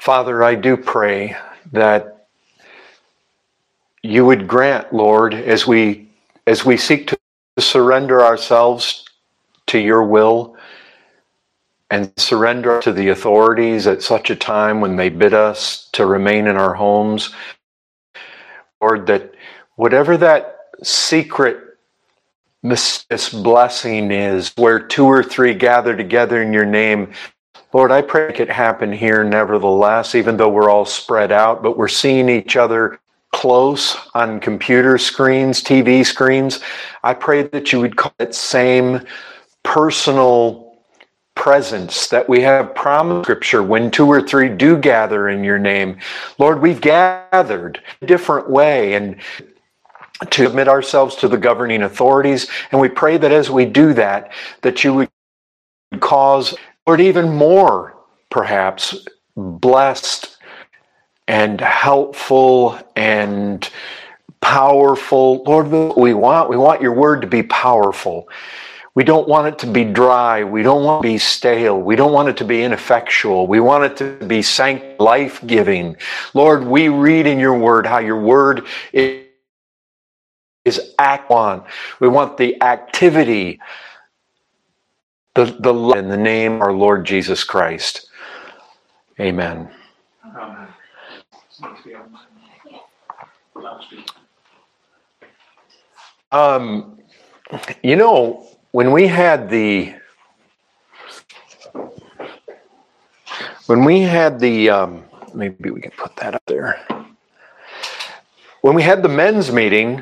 Father, I do pray that you would grant, Lord, as we seek to surrender ourselves to your will and surrender to the authorities at such a time when they bid us to remain in our homes, Lord, that whatever that secret mysterious blessing is, where two or three gather together in your name, Lord, I pray it happen here nevertheless, even though we're all spread out, but we're seeing each other close on computer screens, TV screens. I pray that you would call that same personal presence that we have promised in Scripture when two or three do gather in your name. Lord, we've gathered a different way and to submit ourselves to the governing authorities. And we pray that as we do that, that you would cause, Lord, even more, perhaps, blessed and helpful and powerful. Lord, we want your word to be powerful. We don't want it to be dry. We don't want it to be stale. We don't want it to be ineffectual. We want it to be life-giving. Lord, we read in your word how your word is act on. We want the activity, the in the name of our Lord Jesus Christ. Amen. You know, when we had the maybe we can put that up there. When we had the men's meeting,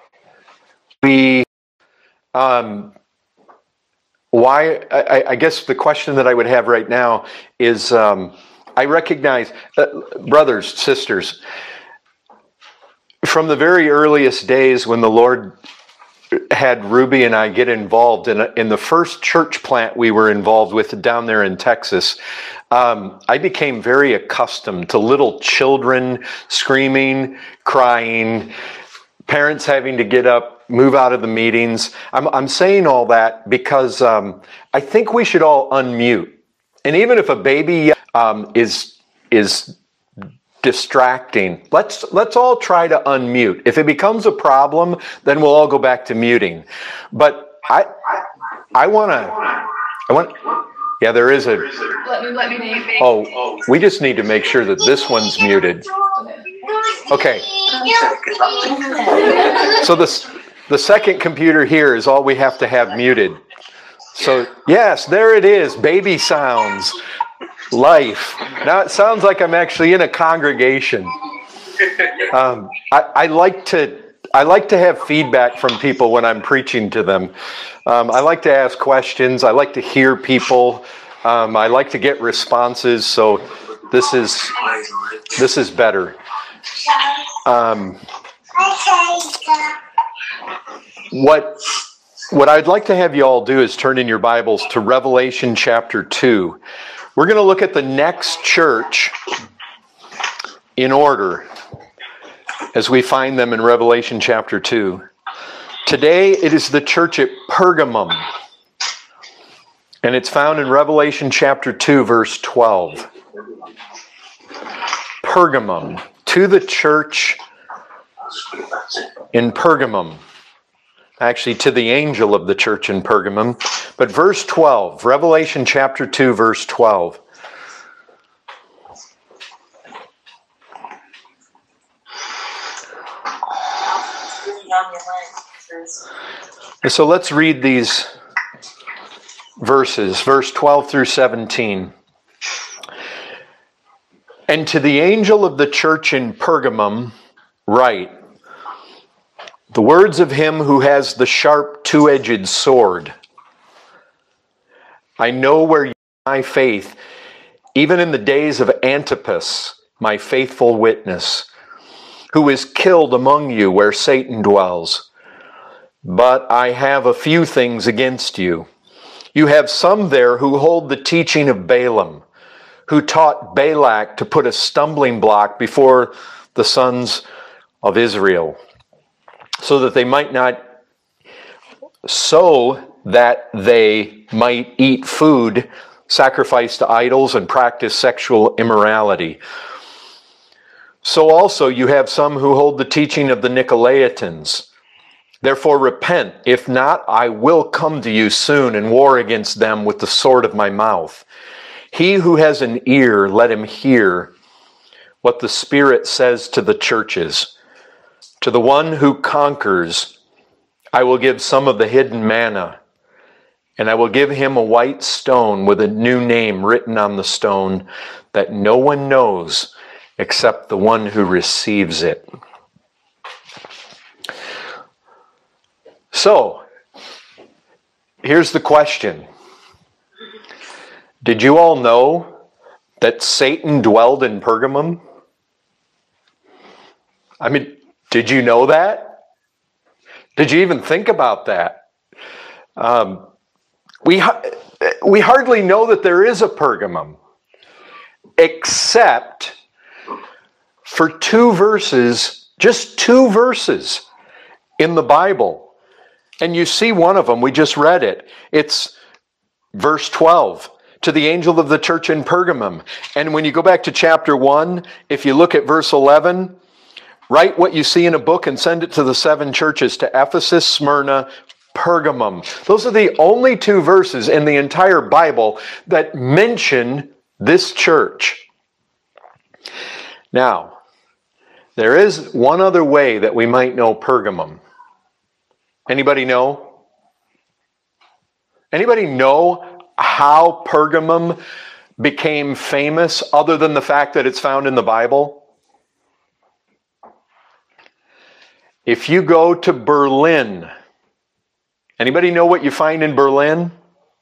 I guess the question that I would have right now is, I recognize, brothers, sisters, from the very earliest days when the Lord had Ruby and I get involved in the first church plant we were involved with down there in Texas, I became very accustomed to little children screaming, crying, parents having to get up, move out of the meetings. I'm saying all that because I think we should all unmute. And even if a baby is distracting, let's all try to unmute. If it becomes a problem, then we'll all go back to muting. But I want. Yeah, there is a. Let me. Oh, we just need to make sure that this one's muted. Okay. So the second computer here is all we have to have muted. So yes, there it is. Baby sounds. Life. Now it sounds like I'm actually in a congregation. I like to have feedback from people when I'm preaching to them. I like to ask questions. I like to hear people. I like to get responses. So this is better. What I'd like to have you all do is turn in your Bibles to Revelation chapter 2. We're going to look at the next church in order as we find them in Revelation chapter 2. Today it is the church at Pergamum, and it's found in Revelation chapter 2, verse 12. Pergamum, to the church in Pergamum. Actually, to the angel of the church in Pergamum. But verse 12, Revelation chapter 2, verse 12. So let's read these verses, verse 12 through 17. And to the angel of the church in Pergamum write, the words of him who has the sharp two-edged sword. I know where you have my faith, even in the days of Antipas, my faithful witness, who is killed among you where Satan dwells. But I have a few things against you. You have some there who hold the teaching of Balaam, who taught Balak to put a stumbling block before the sons of Israel, so that they might eat food sacrifice to idols, and practice sexual immorality. So also you have some who hold the teaching of the Nicolaitans. Therefore repent, if not, I will come to you soon and war against them with the sword of my mouth. He who has an ear, let him hear what the Spirit says to the churches. To the one who conquers, I will give some of the hidden manna, and I will give him a white stone with a new name written on the stone that no one knows except the one who receives it. So, here's the question. Did you all know that Satan dwelled in Pergamum? I mean, did you know that? Did you even think about that? We hardly know that there is a Pergamum, except for 2 verses, just 2 verses in the Bible. And you see one of them, we just read it. It's verse 12, to the angel of the church in Pergamum. And when you go back to chapter 1, if you look at verse 11, write what you see in a book and send it to the 7 churches, to Ephesus, Smyrna, Pergamum. Those are the only 2 verses in the entire Bible that mention this church. Now, there is one other way that we might know Pergamum. Anybody know? Anybody know how Pergamum became famous other than the fact that it's found in the Bible? If you go to Berlin, anybody know what you find in Berlin?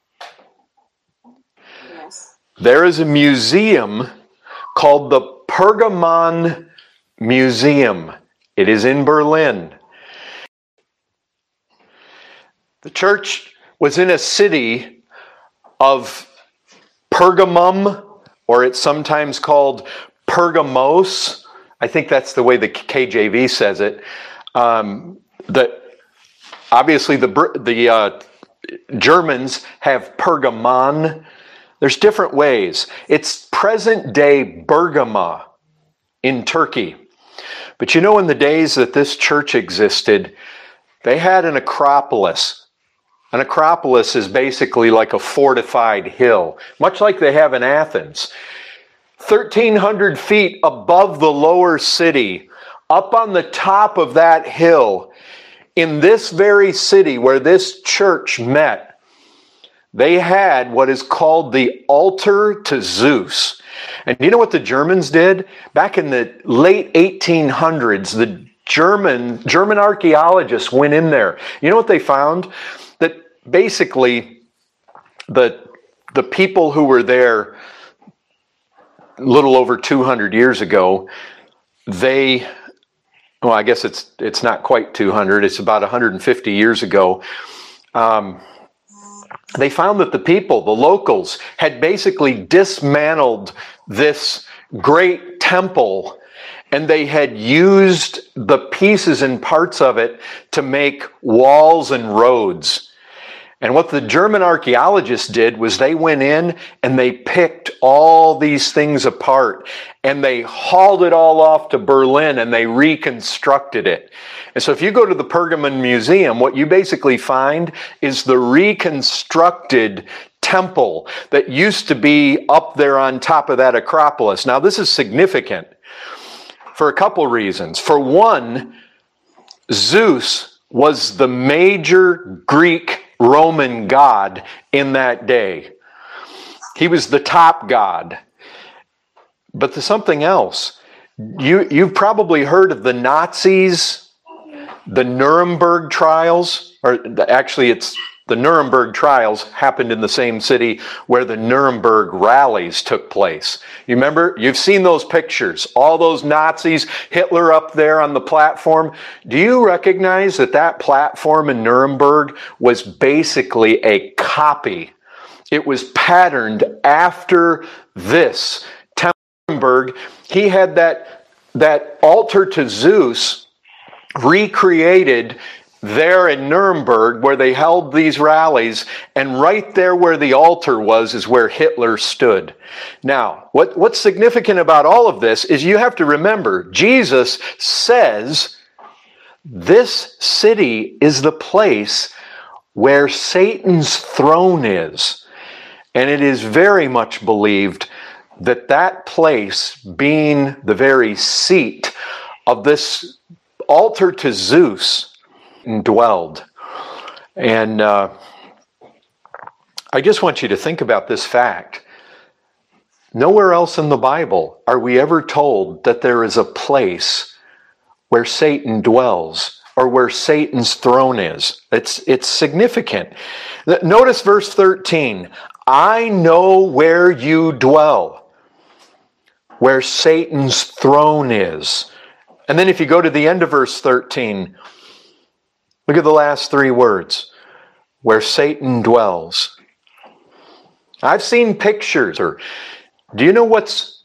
Yes. There is a museum called the Pergamon Museum. It is in Berlin. The church was in a city of Pergamum, or it's sometimes called Pergamos. I think that's the way the KJV says it. Obviously the Germans have Pergamon. There's different ways. It's present-day Bergama in Turkey. But you know, in the days that this church existed, they had an acropolis. An acropolis is basically like a fortified hill, much like they have in Athens. 1,300 feet above the lower city, up on the top of that hill, in this very city where this church met, they had what is called the altar to Zeus. And you know what the Germans did? Back in the late 1800s, the German archaeologists went in there. You know what they found? That basically the people who were there a little over 200 years ago, I guess it's not quite 200, it's about 150 years ago, they found that the locals, had basically dismantled this great temple, and they had used the pieces and parts of it to make walls and roads. And what the German archaeologists did was they went in and they picked all these things apart and they hauled it all off to Berlin and they reconstructed it. And so if you go to the Pergamon Museum, what you basically find is the reconstructed temple that used to be up there on top of that Acropolis. Now, this is significant for a couple reasons. For one, Zeus was the major Greek Roman god in that day. He was the top god. But there's something else. You've probably heard of the Nazis, the Nuremberg trials, or actually it's the Nuremberg trials happened in the same city where the Nuremberg rallies took place. You remember? You've seen those pictures. All those Nazis, Hitler up there on the platform. Do you recognize that that platform in Nuremberg was basically a copy? It was patterned after this. Nuremberg, he had that altar to Zeus recreated there in Nuremberg where they held these rallies, and right there where the altar was is where Hitler stood. Now, what's significant about all of this is you have to remember, Jesus says this city is the place where Satan's throne is. And it is very much believed that that place, being the very seat of this altar to Zeus, dwelled. And I just want you to think about this fact. Nowhere else in the Bible are we ever told that there is a place where Satan dwells or where Satan's throne is. It's significant. Notice verse 13. I know where you dwell, where Satan's throne is. And then if you go to the end of verse 13, look at the last three words, where Satan dwells. I've seen pictures, or do you know what's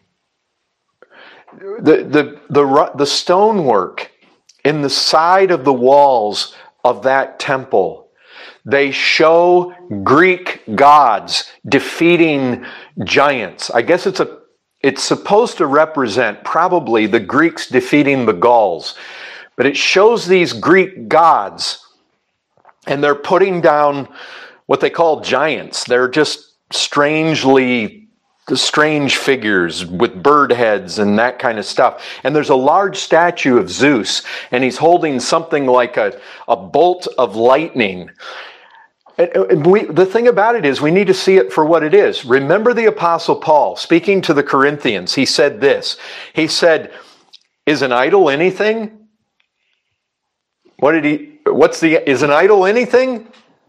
the stonework in the side of the walls of that temple? They show Greek gods defeating giants. I guess it's supposed to represent probably the Greeks defeating the Gauls. But it shows these Greek gods, and they're putting down what they call giants. They're just strange figures with bird heads and that kind of stuff. And there's a large statue of Zeus, and he's holding something like a bolt of lightning. The thing about it is we need to see it for what it is. Remember the Apostle Paul speaking to the Corinthians. He said this. He said, is an idol anything? Is an idol anything?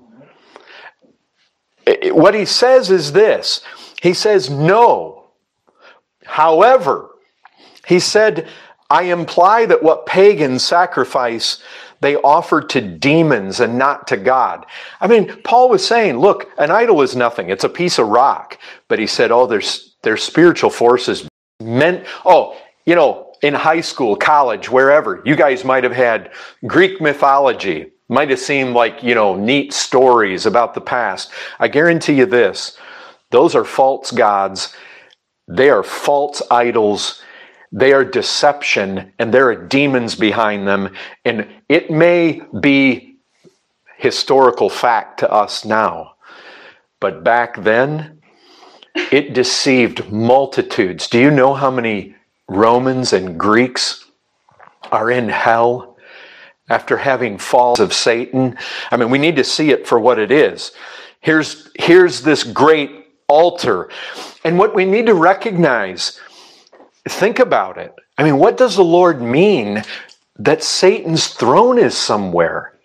What he says is this. He says, no. However, he said, I imply that what pagans sacrifice, they offer to demons and not to God. I mean, Paul was saying, look, an idol is nothing. It's a piece of rock. But he said, there's spiritual forces meant, in high school, college, wherever, you guys might have had Greek mythology. Might have seemed like, neat stories about the past. I guarantee you this, those are false gods. They are false idols. They are deception, and there are demons behind them. And it may be historical fact to us now, but back then, it deceived multitudes. Do you know how many Romans and Greeks are in hell after having falls of Satan? I mean, we need to see it for what it is. Here's this great altar. And what we need to recognize, think about it. I mean, what does the Lord mean that Satan's throne is somewhere?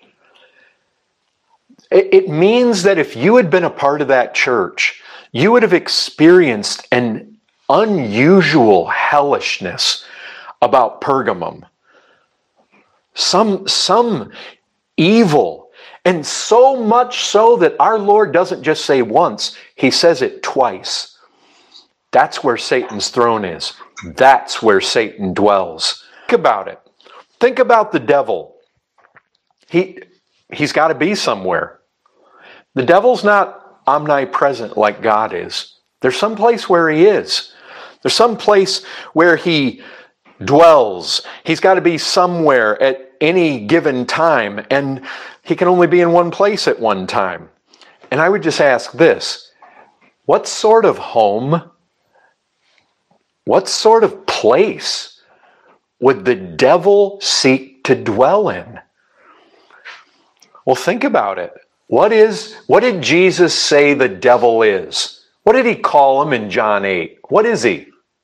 It means that if you had been a part of that church, you would have experienced an unusual hellishness about Pergamum. Some evil. And so much so that our Lord doesn't just say once, he says it twice. That's where Satan's throne is. That's where Satan dwells. Think about it. Think about the devil. He's got to be somewhere. The devil's not omnipresent like God is. There's some place where he is. There's some place where he dwells. He's got to be somewhere at any given time, and he can only be in one place at one time. And I would just ask this, what sort of home, what sort of place would the devil seek to dwell in? Well, think about it. What did Jesus say the devil is? What did he call him in John 8? What is he?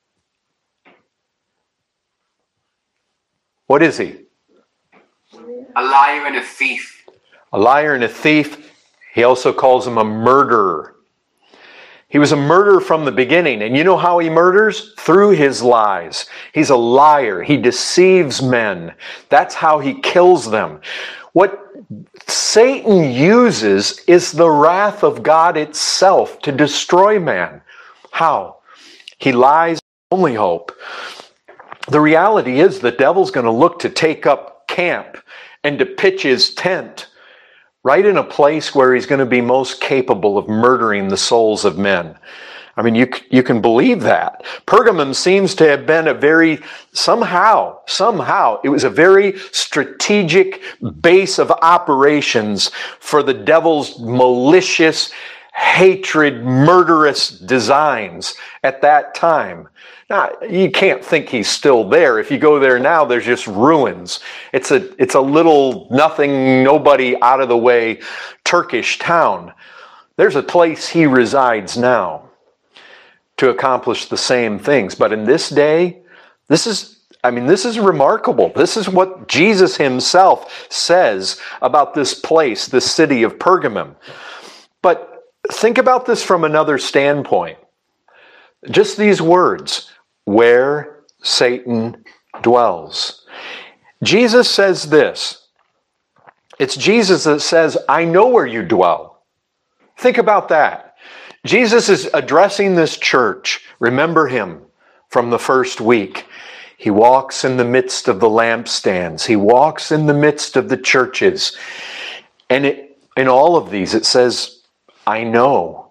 What is he? A liar and a thief. A liar and a thief. He also calls him a murderer. He was a murderer from the beginning. And you know how he murders? Through his lies. He's a liar. He deceives men. That's how he kills them. What Satan uses is the wrath of God itself to destroy man. How? He lies, only hope. The reality is the devil's going to look to take up camp and to pitch his tent right in a place where he's going to be most capable of murdering the souls of men. I mean, you can believe that. Pergamum seems to have been somehow, it was a very strategic base of operations for the devil's malicious, hatred, murderous designs at that time. Now, you can't think he's still there. If you go there now, there's just ruins. It's a little nothing, nobody out of the way Turkish town. There's a place he resides now to accomplish the same things. But in this day, this is remarkable. This is what Jesus himself says about this place, this city of Pergamum. But think about this from another standpoint. Just these words, where Satan dwells. Jesus says this. It's Jesus that says, I know where you dwell. Think about that. Jesus is addressing this church. Remember him from the first week. He walks in the midst of the lampstands. He walks in the midst of the churches. And in all of these, it says, I know.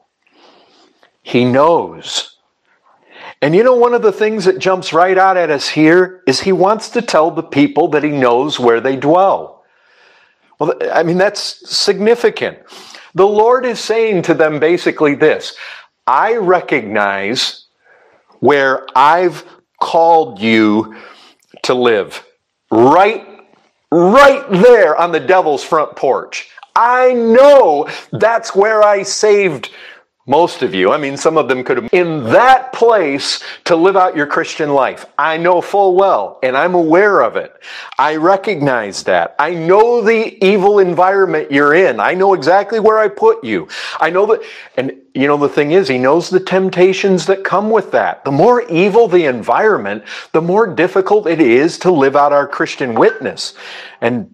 He knows. And one of the things that jumps right out at us here is he wants to tell the people that he knows where they dwell. Well, that's significant. The Lord is saying to them basically this: I recognize where I've called you to live. Right there on the devil's front porch. I know that's where I saved most of you. Some of them could have in that place to live out your Christian life. I know full well, and I'm aware of it. I recognize that. I know the evil environment you're in. I know exactly where I put you. I know that, and the thing is, he knows the temptations that come with that. The more evil the environment, the more difficult it is to live out our Christian witness. And,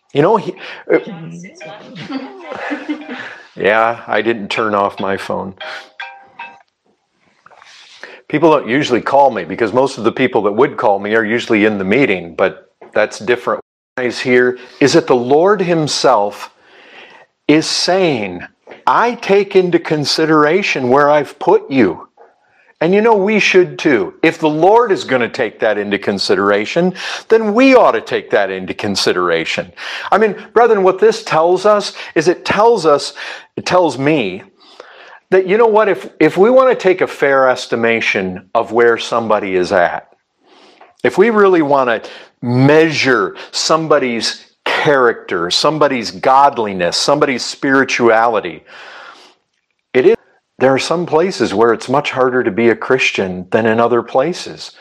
yeah, I didn't turn off my phone. People don't usually call me because most of the people that would call me are usually in the meeting, but that's different. Here is that the Lord himself is saying, I take into consideration where I've put you. And we should too. If the Lord is going to take that into consideration, then we ought to take that into consideration. Brethren, what this tells us is it tells me that, if we want to take a fair estimation of where somebody is at, if we really want to measure somebody's character, somebody's godliness, somebody's spirituality, there are some places where it's much harder to be a Christian than in other places.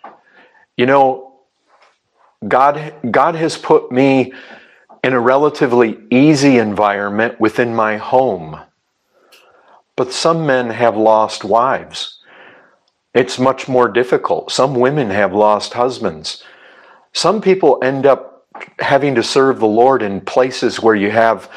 God has put me in a relatively easy environment within my home. But some men have lost wives. It's much more difficult. Some women have lost husbands. Some people end up having to serve the Lord in places where you have,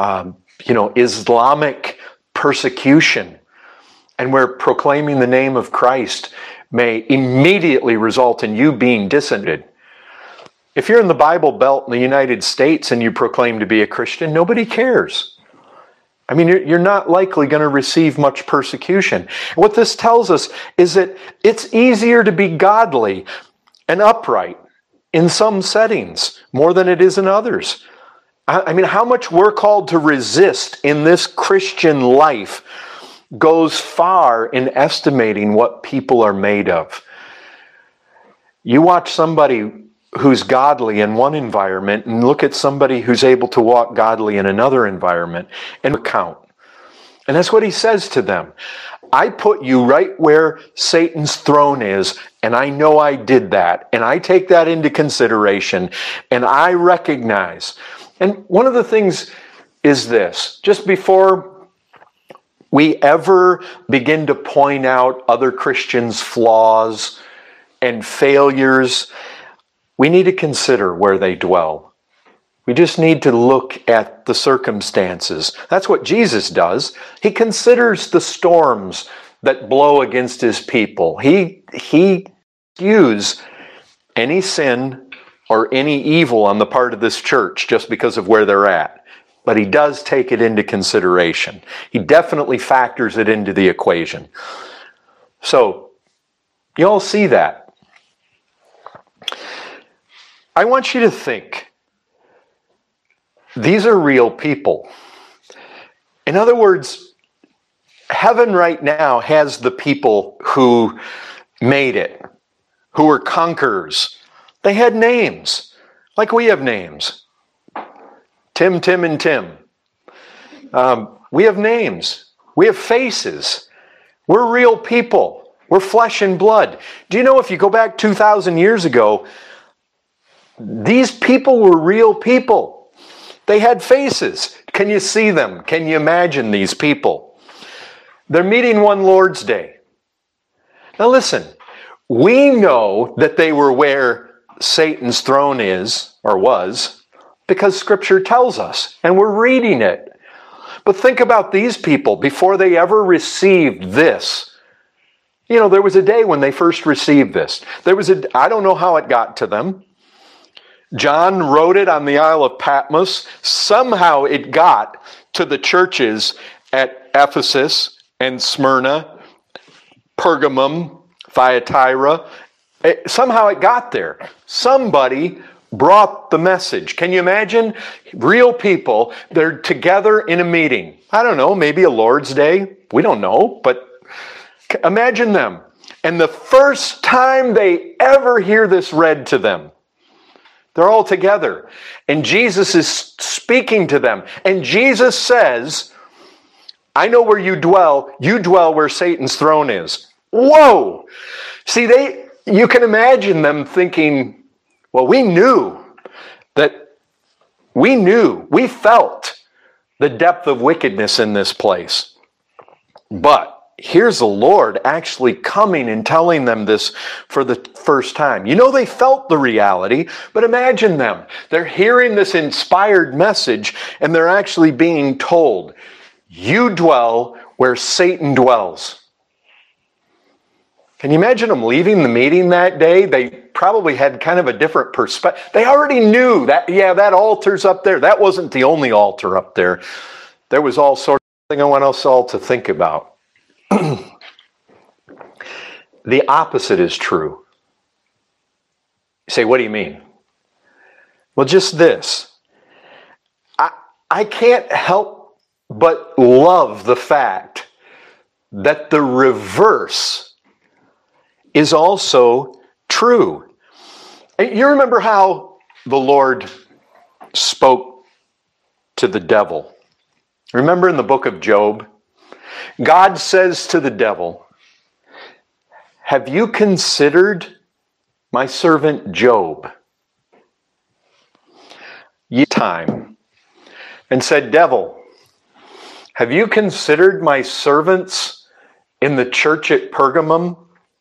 Islamic persecution, and where proclaiming the name of Christ may immediately result in you being disintegrated. If you're in the Bible Belt in the United States and you proclaim to be a Christian, nobody cares. You're not likely going to receive much persecution. What this tells us is that it's easier to be godly and upright in some settings more than it is in others. How much we're called to resist in this Christian life goes far in estimating what people are made of. You watch somebody who's godly in one environment and look at somebody who's able to walk godly in another environment and count. And that's what he says to them. I put you right where Satan's throne is, and I know I did that, and I take that into consideration, and I recognize. And one of the things is this: just before we ever begin to point out other Christians' flaws and failures, we need to consider where they dwell. We just need to look at the circumstances. That's what Jesus does. He considers the storms that blow against his people. He views any sin or any evil on the part of this church just because of where they're at. But he does take it into consideration. He definitely factors it into the equation. So, you all see that. I want you to think, these are real people. In other words, heaven right now has the people who made it, who were conquerors. They had names, like we have names. Tim, Tim, and Tim. We have names. We have faces. We're real people. We're flesh and blood. Do you know if you go back 2,000 years ago, these people were real people. They had faces. Can you see them? Can you imagine these people? They're meeting one Lord's Day. Now listen, we know that they were where Satan's throne is, or was, because Scripture tells us, and we're reading it. But think about these people before they ever received this. You know, there was a day when they first received this. I don't know how it got to them. John wrote it on the Isle of Patmos. Somehow it got to the churches at Ephesus and Smyrna, Pergamum, Thyatira. Somehow it got there. Somebody brought the message. Can you imagine? Real people, they're together in a meeting. I don't know, maybe a Lord's Day. We don't know, but imagine them. And the first time they ever hear this read to them, they're all together. And Jesus is speaking to them. And Jesus says, I know where you dwell. You dwell where Satan's throne is. Whoa! See, you can imagine them thinking, well, we felt the depth of wickedness in this place. But here's the Lord actually coming and telling them this for the first time. You know, they felt the reality, but imagine them. They're hearing this inspired message, and they're actually being told, you dwell where Satan dwells. Can you imagine them leaving the meeting that day? They probably had kind of a different perspective. They already knew that, that altar's up there. That wasn't the only altar up there. There was all sorts of things I want us all to think about. The opposite is true. You say, what do you mean? Well, just this. I can't help but love the fact that the reverse is also true. You remember how the Lord spoke to the devil? Remember in the book of Job? God says to the devil, have you considered my servant Job? Time. And said, devil, have you considered my servants in the church at Pergamum?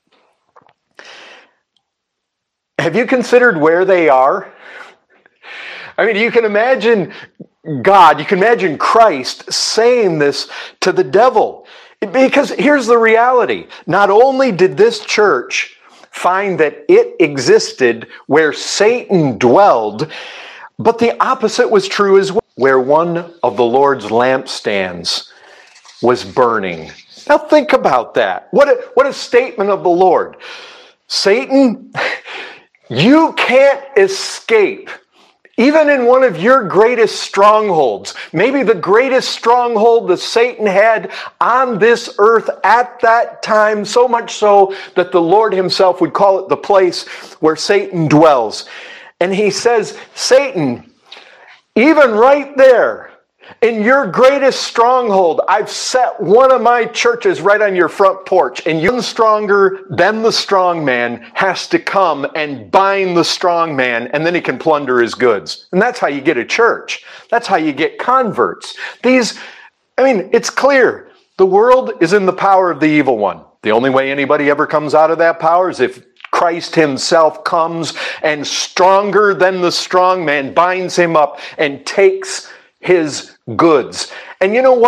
Have you considered where they are? I mean, you can imagine God, you can imagine Christ saying this to the devil. Because here's the reality. Not only did this church find that it existed where Satan dwelled, but the opposite was true as well, where one of the Lord's lampstands was burning. Now think about that. What a statement of the Lord. Satan, you can't escape. Even in one of your greatest strongholds, maybe the greatest stronghold that Satan had on this earth at that time, so much so that the Lord himself would call it the place where Satan dwells. And he says, Satan, even right there, in your greatest stronghold, I've set one of my churches right on your front porch, and you stronger than the strong man has to come and bind the strong man, and then he can plunder his goods. And that's how you get a church. That's how you get converts. It's clear. The world is in the power of the evil one. The only way anybody ever comes out of that power is if Christ himself comes and stronger than the strong man binds him up and takes his goods. And you know what?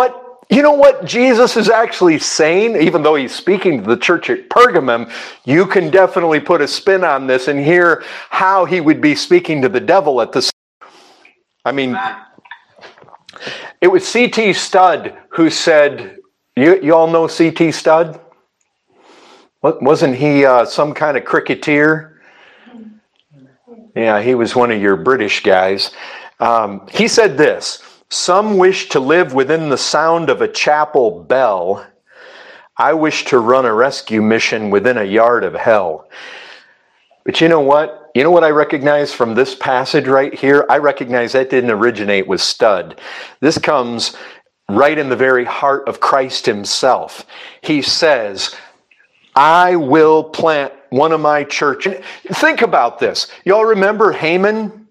You know what Jesus is actually saying? Even though he's speaking to the church at Pergamum, you can definitely put a spin on this and hear how he would be speaking to the devil at the... I mean, it was C.T. Studd who said, you all know C.T. Studd? Wasn't he some kind of cricketer? Yeah, he was one of your British guys. He said this: some wish to live within the sound of a chapel bell. I wish to run a rescue mission within a yard of hell. But you know what? You know what I recognize from this passage right here? I recognize that didn't originate with Studd. This comes right in the very heart of Christ himself. He says, I will plant one of my churches. Think about this. Y'all remember Haman?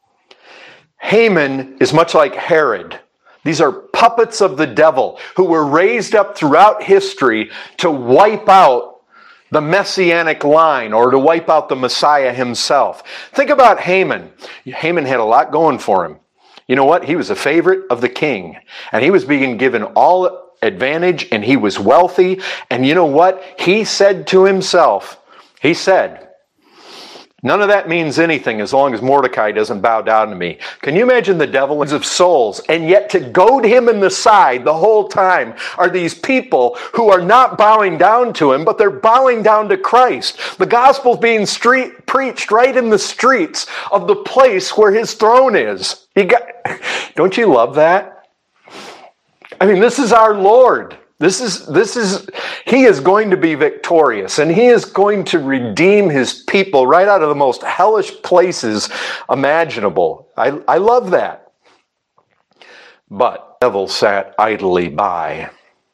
Haman is much like Herod. These are puppets of the devil who were raised up throughout history to wipe out the messianic line or to wipe out the Messiah himself. Think about Haman. Haman had a lot going for him. You know what? He was a favorite of the king, and he was being given all advantage, and he was wealthy. And you know what? He said to himself, he said, none of that means anything as long as Mordecai doesn't bow down to me. Can you imagine the devil of souls? And yet to goad him in the side the whole time are these people who are not bowing down to him, but they're bowing down to Christ. The gospel's being preached right in the streets of the place where his throne is. Don't you love that? I mean, this is our Lord. He is going to be victorious, and he is going to redeem his people right out of the most hellish places imaginable. I love that. But the devil sat idly by.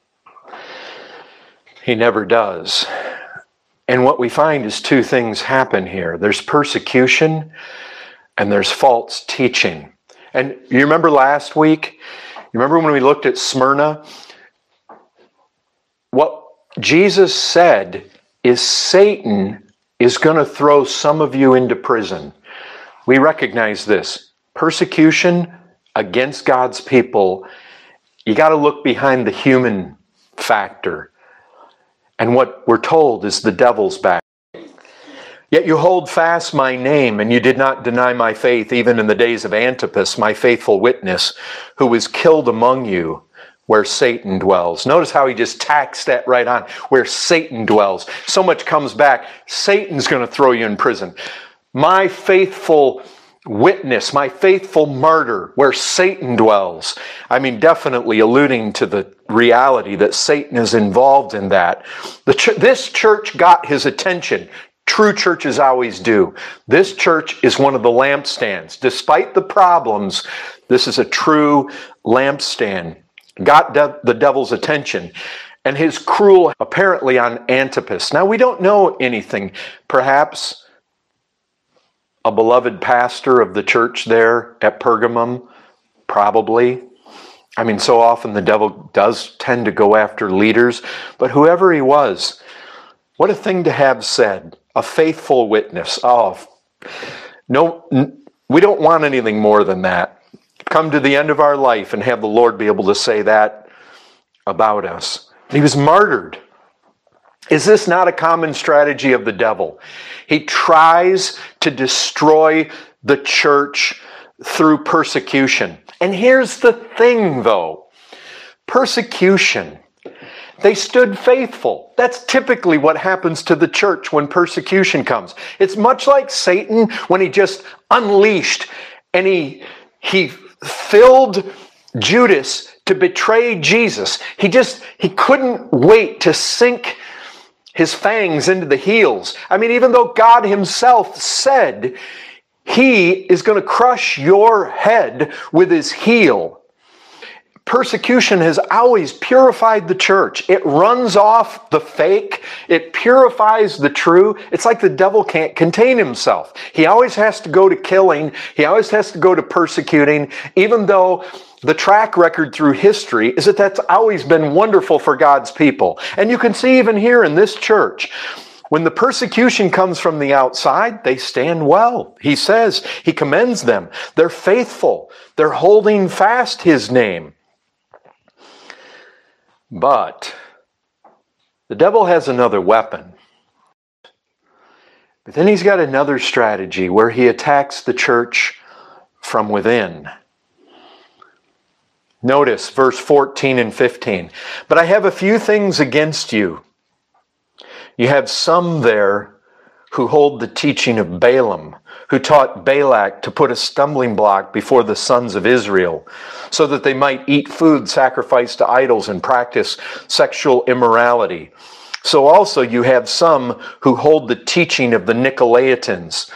He never does. And what we find is two things happen here. There's persecution and there's false teaching. And you remember last week? You remember when we looked at Smyrna? What Jesus said is Satan is going to throw some of you into prison. We recognize this. Persecution against God's people, you got to look behind the human factor. And what we're told is the devil's back. Yet you hold fast my name, and you did not deny my faith, even in the days of Antipas, my faithful witness, who was killed among you, where Satan dwells. Notice how he just tacks that right on, where Satan dwells. So much comes back. Satan's going to throw you in prison. My faithful witness, my faithful martyr, where Satan dwells. I mean, definitely alluding to the reality that Satan is involved in that. This church got his attention. True churches always do. This church is one of the lampstands. Despite the problems, this is a true lampstand. Got the devil's attention, and his cruel, apparently on Antipas. Now, we don't know anything. Perhaps a beloved pastor of the church there at Pergamum, probably. I mean, so often the devil does tend to go after leaders, but whoever he was, what a thing to have said. A faithful witness. Oh, no, we don't want anything more than that. Come to the end of our life and have the Lord be able to say that about us. He was martyred. Is this not a common strategy of the devil? He tries to destroy the church through persecution. And here's the thing, though. Persecution. They stood faithful. That's typically what happens to the church when persecution comes. It's much like Satan when he just unleashed and he filled Judas to betray Jesus. He couldn't wait to sink his fangs into the heels. I mean, even though God himself said he is going to crush your head with his heel. Persecution has always purified the church. It runs off the fake. It purifies the true. It's like the devil can't contain himself. He always has to go to killing. He always has to go to persecuting, even though the track record through history is that that's always been wonderful for God's people. And you can see even here in this church, when the persecution comes from the outside, they stand well. He says, he commends them. They're faithful. They're holding fast his name. But the devil has another weapon. But then he's got another strategy where he attacks the church from within. Notice verse 14 and 15. But I have a few things against you. You have some there who hold the teaching of Balaam, who taught Balak to put a stumbling block before the sons of Israel, so that they might eat food sacrificed to idols and practice sexual immorality. So also you have some who hold the teaching of the Nicolaitans.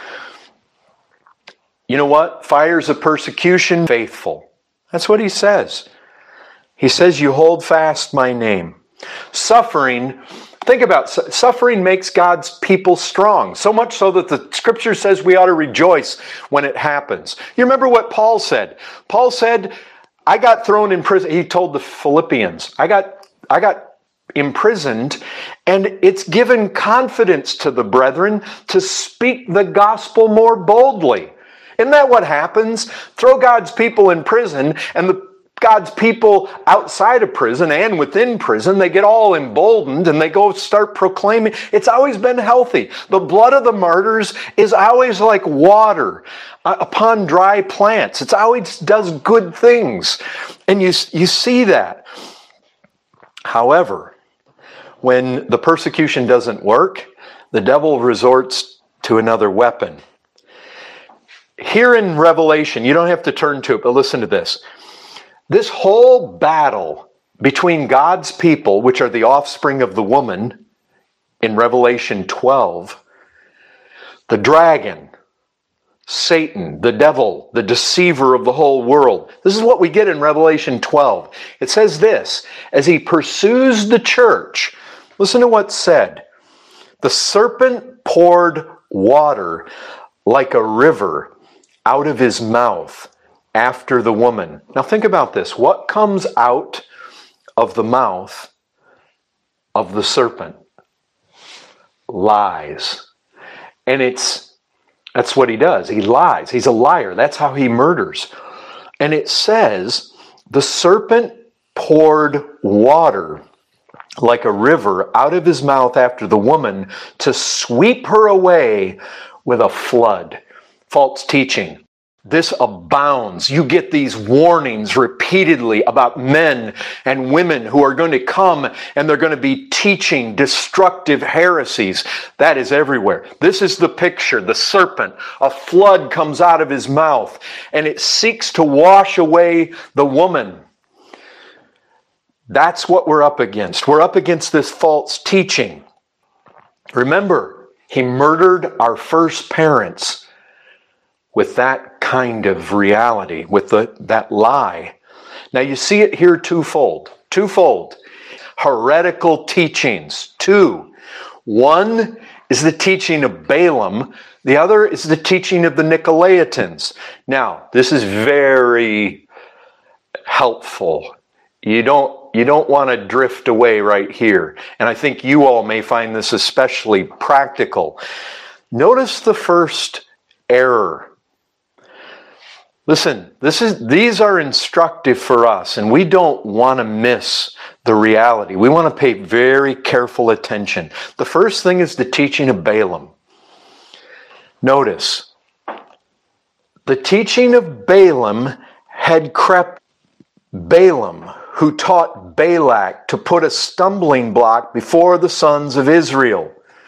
You know what? Fires of persecution, faithful. That's what he says. He says, you hold fast my name. Suffering, think about suffering makes God's people strong. So much so that the scripture says we ought to rejoice when it happens. You remember what Paul said? Paul said, I got thrown in prison. He told the Philippians, I got imprisoned, and it's given confidence to the brethren to speak the gospel more boldly. Isn't that what happens? Throw God's people in prison, and God's people outside of prison and within prison, they get all emboldened and they go start proclaiming. It's always been healthy. The blood of the martyrs is always like water upon dry plants. It always does good things. And you see that. However, when the persecution doesn't work, the devil resorts to another weapon. Here in Revelation, you don't have to turn to it, but listen to this. This whole battle between God's people, which are the offspring of the woman, in Revelation 12, the dragon, Satan, the devil, the deceiver of the whole world. This is what we get in Revelation 12. It says this, as he pursues the church, listen to what's said. The serpent poured water like a river out of his mouth after the woman. Now think about this. What comes out of the mouth of the serpent? Lies. And that's what he does. He lies. He's a liar. That's how he murders. And it says, the serpent poured water like a river out of his mouth after the woman to sweep her away with a flood. False teaching. This abounds. You get these warnings repeatedly about men and women who are going to come and they're going to be teaching destructive heresies. That is everywhere. This is the picture. The serpent, a flood comes out of his mouth and it seeks to wash away the woman. That's what we're up against. We're up against this false teaching. Remember, he murdered our first parents with that kind of reality, with that lie. Now you see it here twofold. Heretical teachings. Two. One is the teaching of Balaam. The other is the teaching of the Nicolaitans. Now, this is very helpful. You don't want to drift away right here. And I think you all may find this especially practical. Notice the first error. Listen, these are instructive for us, and we don't want to miss the reality. We want to pay very careful attention. The first thing is the teaching of Balaam. Notice, the teaching of Balaam had crept. Balaam, who taught Balak to put a stumbling block before the sons of Israel.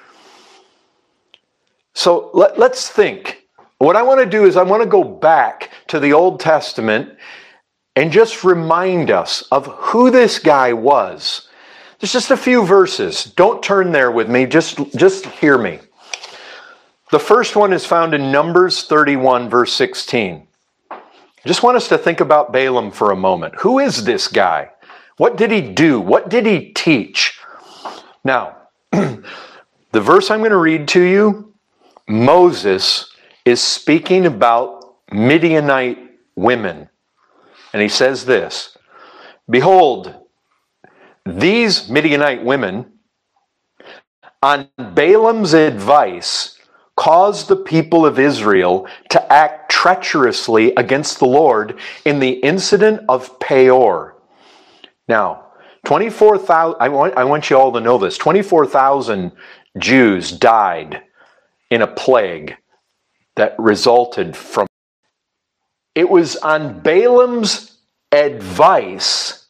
So let's think. What I want to do is I want to go back to the Old Testament and just remind us of who this guy was. There's just a few verses. Don't turn there with me. Just hear me. The first one is found in Numbers 31, verse 16. I just want us to think about Balaam for a moment. Who is this guy? What did he do? What did he teach? Now, the verse I'm going to read to you, Moses is speaking about Midianite women. And he says this, behold, these Midianite women, on Balaam's advice, caused the people of Israel to act treacherously against the Lord in the incident of Peor. Now, 24,000, I want you all to know this, 24,000 Jews died in a plague that resulted from. It was on Balaam's advice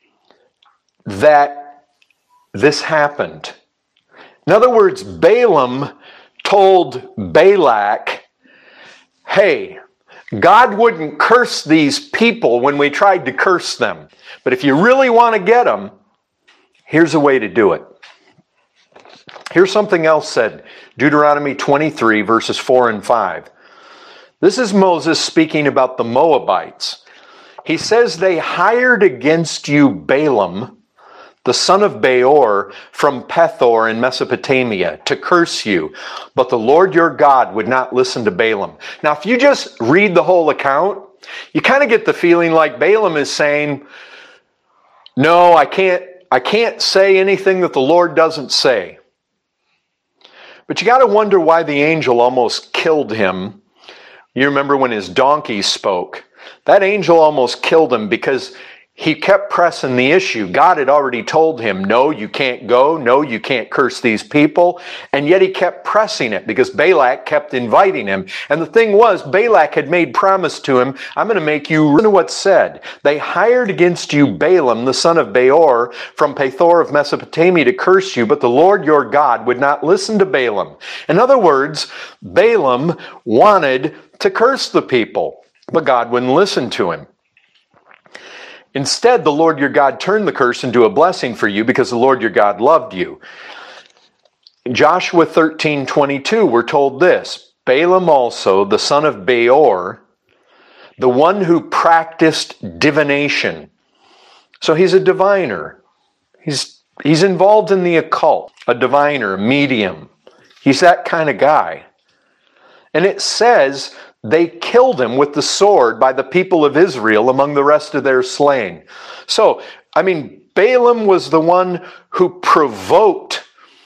that this happened. In other words, Balaam told Balak, hey, God wouldn't curse these people when we tried to curse them. But if you really want to get them, here's a way to do it. Here's something else said. Deuteronomy 23, verses 4 and 5. This is Moses speaking about the Moabites. He says they hired against you Balaam, the son of Beor, from Pethor in Mesopotamia, to curse you. But the Lord your God would not listen to Balaam. Now, if you just read the whole account, you kind of get the feeling like Balaam is saying, no, I can't say anything that the Lord doesn't say. But you got to wonder why the angel almost killed him. You remember when his donkey spoke. That angel almost killed him because he kept pressing the issue. God had already told him, no, you can't go. No, you can't curse these people. And yet he kept pressing it because Balak kept inviting him. And the thing was, Balak had made promise to him, I'm going to make you listen to what's said. They hired against you Balaam, the son of Beor, from Pethor of Mesopotamia to curse you, but the Lord your God would not listen to Balaam. In other words, Balaam wanted to curse the people, but God wouldn't listen to him. Instead, the Lord your God turned the curse into a blessing for you because the Lord your God loved you. In Joshua 13:22, we're told this, Balaam also, the son of Beor, the one who practiced divination. So he's a diviner. He's involved in the occult, a diviner, a medium. He's that kind of guy. And it says they killed him with the sword by the people of Israel among the rest of their slain. So, Balaam was the one who provoked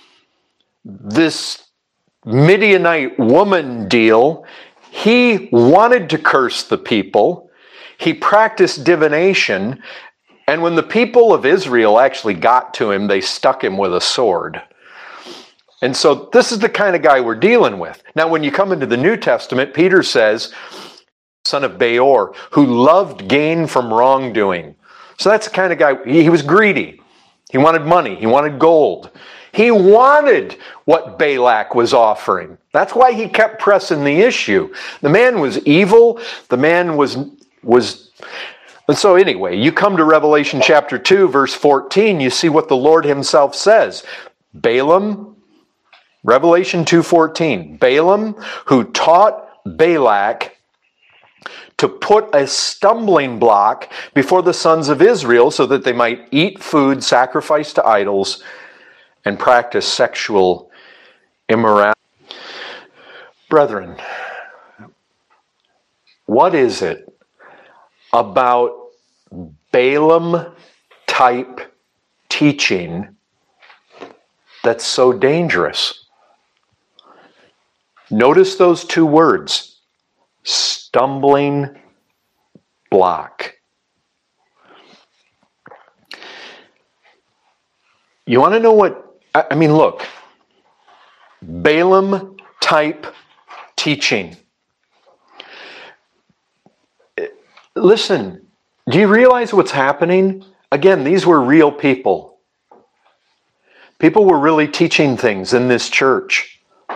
this Midianite woman deal. He wanted to curse the people. He practiced divination. And when the people of Israel actually got to him, they stuck him with a sword. And so this is the kind of guy we're dealing with. Now, when you come into the New Testament, Peter says, son of Beor, who loved gain from wrongdoing. So that's the kind of guy, he was greedy. He wanted money. He wanted gold. He wanted what Balak was offering. That's why he kept pressing the issue. The man was evil. The man was. And so anyway, you come to Revelation chapter 2, verse 14, you see what the Lord himself says. Balaam, Revelation 2:14, Balaam, who taught Balak to put a stumbling block before the sons of Israel so that they might eat food sacrificed to idols and practice sexual immorality. Brethren, what is it about Balaam-type teaching that's so dangerous? Notice those two words, stumbling block. You want to know what, look, Balaam type teaching. Listen, do you realize what's happening? Again, these were real people. People were really teaching things in this church.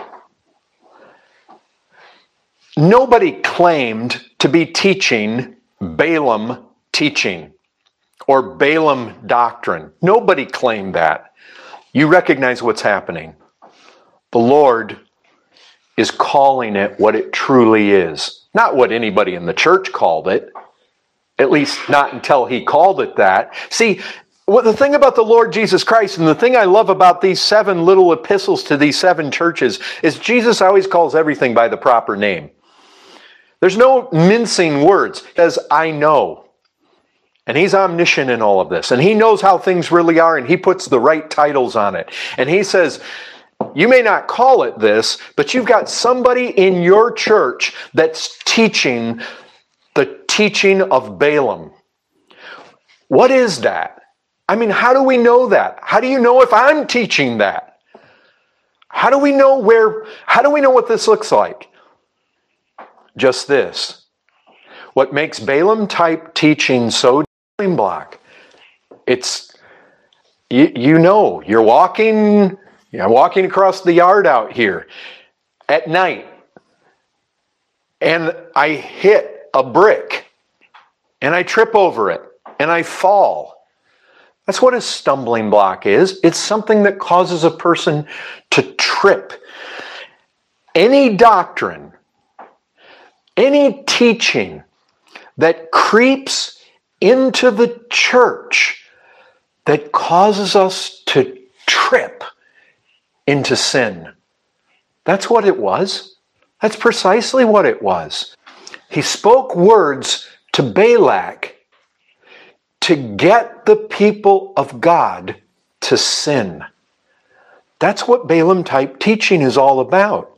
Nobody claimed to be teaching Balaam teaching or Balaam doctrine. Nobody claimed that. You recognize what's happening. The Lord is calling it what it truly is. Not what anybody in the church called it. At least not until he called it that. See, the thing about the Lord Jesus Christ, and the thing I love about these 7 little epistles to these 7 churches, is Jesus always calls everything by the proper name. There's no mincing words. He says, I know. And he's omniscient in all of this. And he knows how things really are, and he puts the right titles on it. And he says, you may not call it this, but you've got somebody in your church that's teaching the teaching of Balaam. What is that? I mean, how do we know that? How do you know if I'm teaching that? How do we know what this looks like? Just this. What makes Balaam type teaching so stumbling block? It's, you're walking across the yard out here at night, and I hit a brick, and I trip over it, and I fall. That's what a stumbling block is. It's something that causes a person to trip. Any doctrine, any teaching that creeps into the church that causes us to trip into sin. That's what it was. That's precisely what it was. He spoke words to Balak to get the people of God to sin. That's what Balaam type teaching is all about.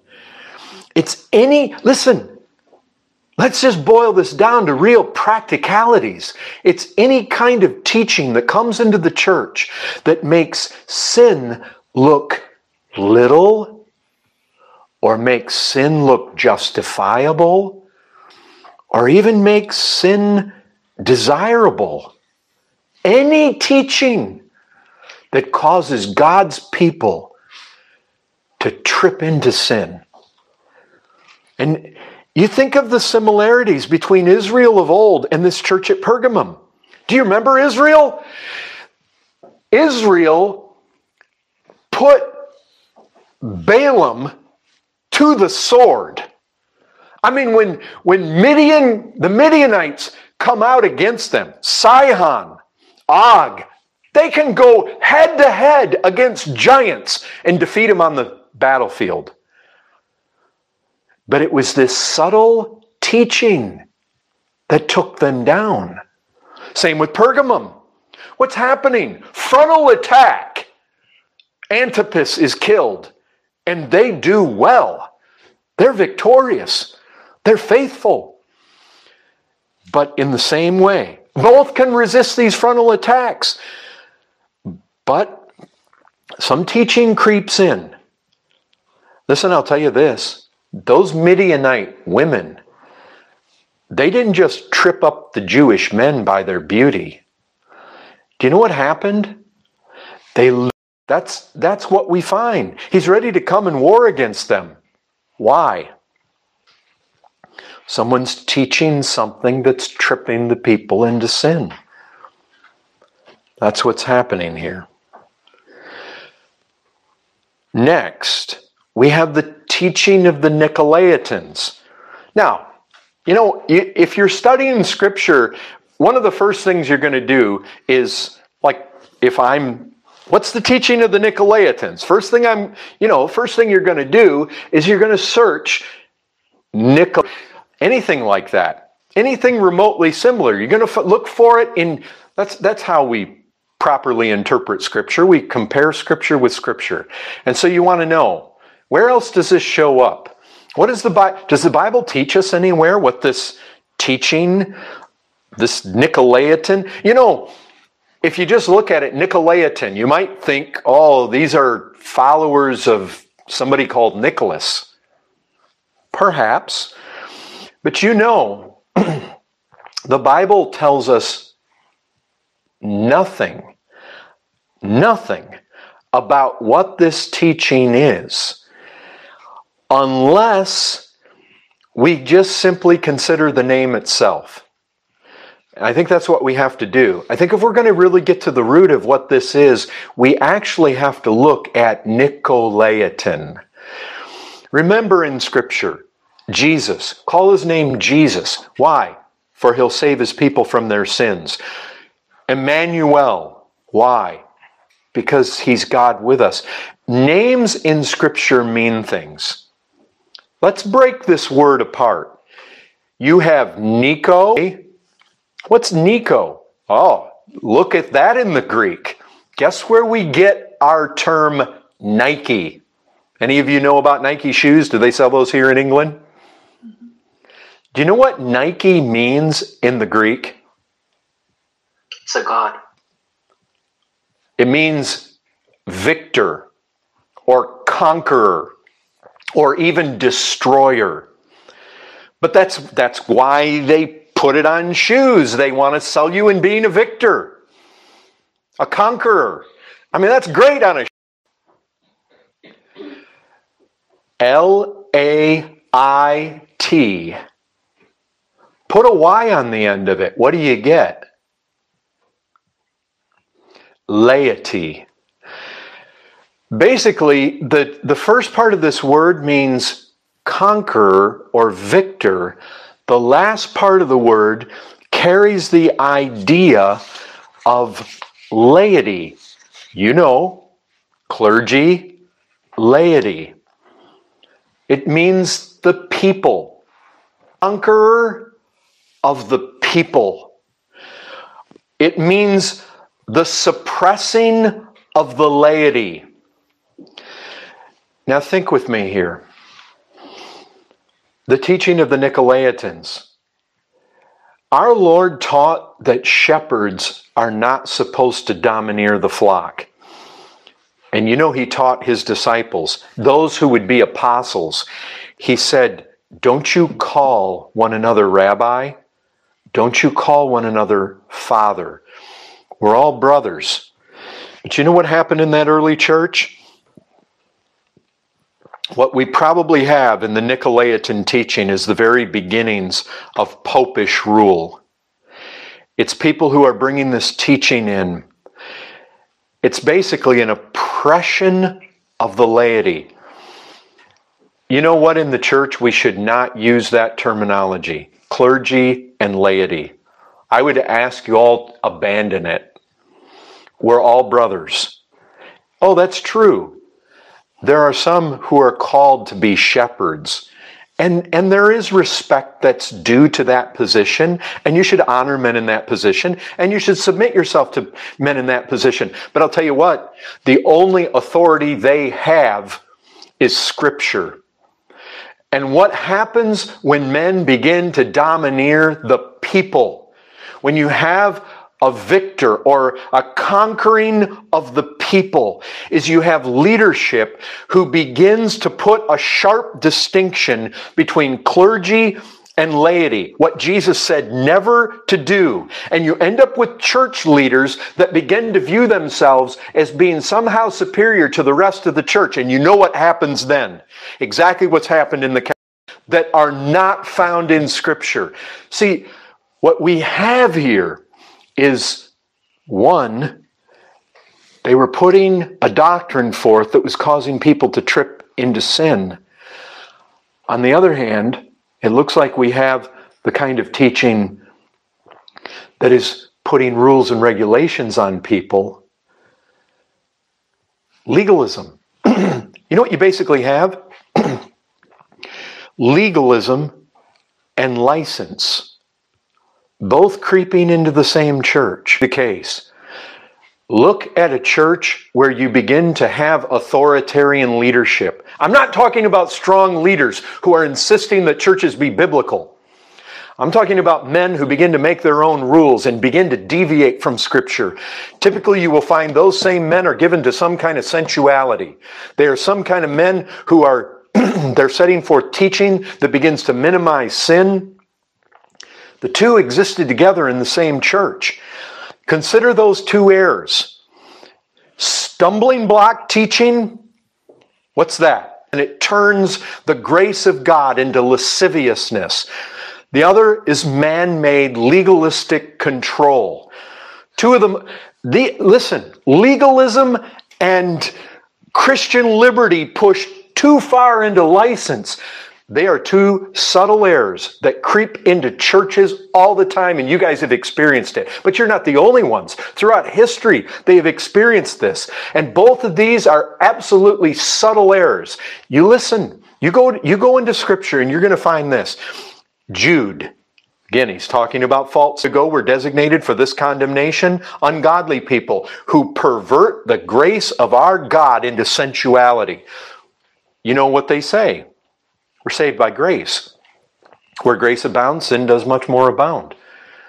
Listen, let's just boil this down to real practicalities. It's any kind of teaching that comes into the church that makes sin look little, or makes sin look justifiable, or even makes sin desirable. Any teaching that causes God's people to trip into sin. And you think of the similarities between Israel of old and this church at Pergamum. Do you remember Israel? Israel put Balaam to the sword. I mean, when the Midianites come out against them, Sihon, Og, they can go head to head against giants and defeat them on the battlefield. But it was this subtle teaching that took them down. Same with Pergamum. What's happening? Frontal attack. Antipas is killed, and they do well. They're victorious. They're faithful. But in the same way, both can resist these frontal attacks. But some teaching creeps in. Listen, I'll tell you this. Those Midianite women, they didn't just trip up the Jewish men by their beauty. Do you know what happened? That's what we find. He's ready to come and war against them. Why? Someone's teaching something that's tripping the people into sin. That's what's happening here. Next, we have the teaching of the Nicolaitans. Now, if you're studying Scripture, one of the first things you're going to do is, what's the teaching of the Nicolaitans? First thing you're going to do is you're going to search anything like that. Anything remotely similar. You're going to look for it in, that's how we properly interpret Scripture. We compare Scripture with Scripture. And so you want to know, where else does this show up? Does the Bible teach us anywhere what this teaching, this Nicolaitan? If you just look at it, Nicolaitan, you might think, these are followers of somebody called Nicholas. Perhaps. But the Bible tells us nothing about what this teaching is, unless we just simply consider the name itself. I think that's what we have to do. I think if we're going to really get to the root of what this is, we actually have to look at Nicolaitan. Remember in Scripture, Jesus, call his name Jesus. Why? For he'll save his people from their sins. Emmanuel. Why? Because he's God with us. Names in Scripture mean things. Let's break this word apart. You have Nico. What's Nico? Look at that in the Greek. Guess where we get our term Nike? Any of you know about Nike shoes? Do they sell those here in England? Do you know what Nike means in the Greek? It's a god. It means victor or conqueror or even destroyer. But that's why they put it on shoes. They want to sell you in being a victor, a conqueror. I mean, that's great on a shoe. L-A-I-T. Put a Y on the end of it. What do you get? Laity. Basically, the first part of this word means conqueror or victor. The last part of the word carries the idea of laity. You know, clergy, laity. It means the people. Conqueror of the people. It means the suppressing of the laity. Now think with me here. The teaching of the Nicolaitans. Our Lord taught that shepherds are not supposed to domineer the flock. And you know, he taught his disciples, those who would be apostles, he said, don't you call one another rabbi? Don't you call one another father? We're all brothers. But you know what happened in that early church? What we probably have in the Nicolaitan teaching is the very beginnings of popish rule. It's people who are bringing this teaching in. It's basically an oppression of the laity. You know what, in the church we should not use that terminology, clergy and laity. I would ask you all, abandon it. We're all brothers. Oh, that's true. There are some who are called to be shepherds, and there is respect that's due to that position, and you should honor men in that position, and you should submit yourself to men in that position. But I'll tell you what, the only authority they have is Scripture. And what happens when men begin to domineer the people? When you have a victor or a conquering of the people, is you have leadership who begins to put a sharp distinction between clergy and laity, what Jesus said never to do. And you end up with church leaders that begin to view themselves as being somehow superior to the rest of the church. And you know what happens then? Exactly what's happened in the that are not found in Scripture. See, what we have here is, one, they were putting a doctrine forth that was causing people to trip into sin. On the other hand, it looks like we have the kind of teaching that is putting rules and regulations on people. Legalism. You know what you basically have? Legalism and license, both creeping into the same church. The case. Look at a church where you begin to have authoritarian leadership. I'm not talking about strong leaders who are insisting that churches be biblical. I'm talking about men who begin to make their own rules and begin to deviate from Scripture. Typically, you will find those same men are given to some kind of sensuality. They are some kind of men who are they're setting forth teaching that begins to minimize sin. The two existed together in the same church. Consider those two errors. Stumbling block teaching, what's that? And it turns the grace of God into lasciviousness. The other is man-made legalistic control. Two of them, listen, legalism and Christian liberty pushed too far into license. They are two subtle errors that creep into churches all the time, and you guys have experienced it. But you're not the only ones. Throughout history, they have experienced this. And both of these are absolutely subtle errors. You listen, you go into Scripture and you're going to find this. Jude, again, he's talking about faults ago were designated for this condemnation. Ungodly people who pervert the grace of our God into sensuality. You know what they say? We're saved by grace. Where grace abounds, sin does much more abound.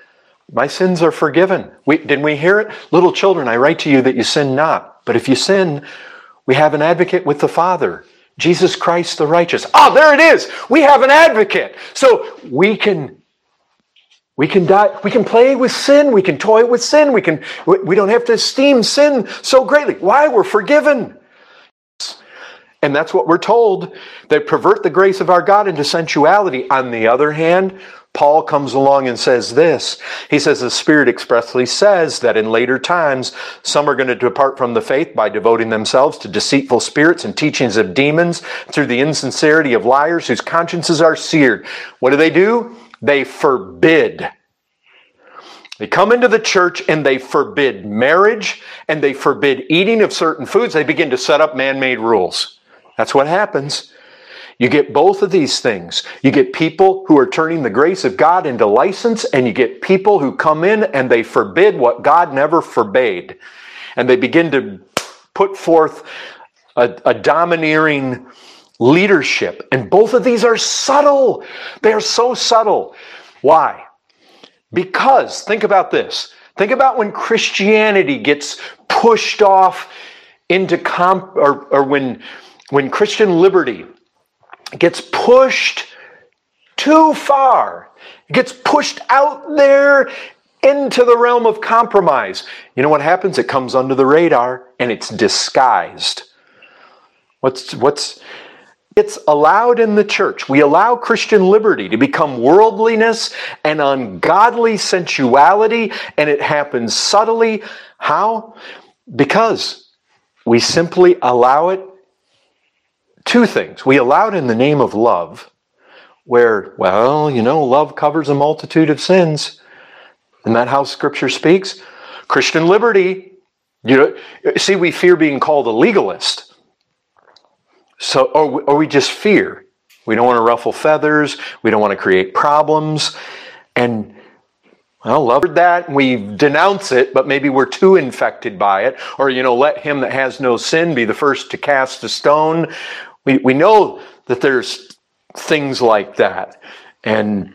My sins are forgiven. Didn't we hear it? Little children, I write to you that you sin not. But if you sin, we have an advocate with the Father, Jesus Christ the righteous. Oh, there it is. We have an advocate. So we can die. We can play with sin. We can toy with sin. We don't have to esteem sin so greatly. Why? We're forgiven. And that's what we're told. They pervert the grace of our God into sensuality. On the other hand, Paul comes along and says this. He says the Spirit expressly says that in later times, some are going to depart from the faith by devoting themselves to deceitful spirits and teachings of demons through the insincerity of liars whose consciences are seared. What do? They forbid. They come into the church and they forbid marriage and they forbid eating of certain foods. They begin to set up man-made rules. That's what happens. You get both of these things. You get people who are turning the grace of God into license, and you get people who come in and they forbid what God never forbade. And they begin to put forth a domineering leadership. And both of these are subtle. They are so subtle. Why? Because, think about this. Think about when Christianity gets pushed off into when Christian liberty gets pushed too far, it gets pushed out there into the realm of compromise. You know what happens? It comes under the radar and it's disguised. It's allowed in the church. We allow Christian liberty to become worldliness and ungodly sensuality, and it happens subtly. How? Because we simply allow it. Two things. We allow it in the name of love, where, love covers a multitude of sins. Isn't that how Scripture speaks? Christian liberty, see, we fear being called a legalist. Or we just fear. We don't want to ruffle feathers. We don't want to create problems. And, love that, and we denounce it, but maybe we're too infected by it. Or, let him that has no sin be the first to cast a stone. We know that there's things like that. And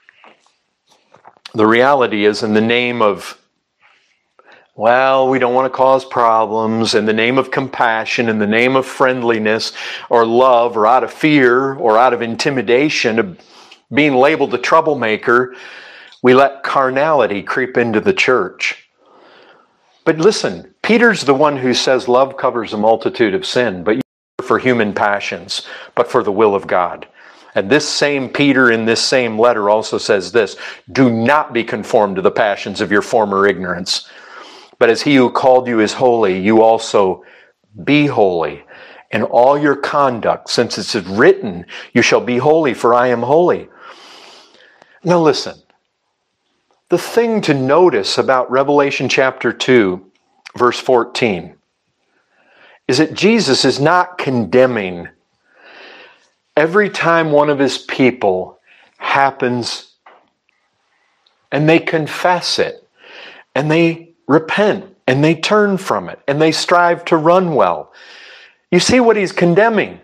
the reality is, in the name of, we don't want to cause problems, in the name of compassion, in the name of friendliness or love, or out of fear or out of intimidation of being labeled a troublemaker, we let carnality creep into the church. But listen, Peter's the one who says love covers a multitude of sin, but for human passions, but for the will of God. And this same Peter in this same letter also says this: do not be conformed to the passions of your former ignorance, but as he who called you is holy, you also be holy in all your conduct, since it's written, you shall be holy, for I am holy. Now listen, the thing to notice about Revelation chapter 2, verse 14, is that Jesus is not condemning every time one of his people happens and they confess it and they repent and they turn from it and they strive to run well. You see what he's condemning?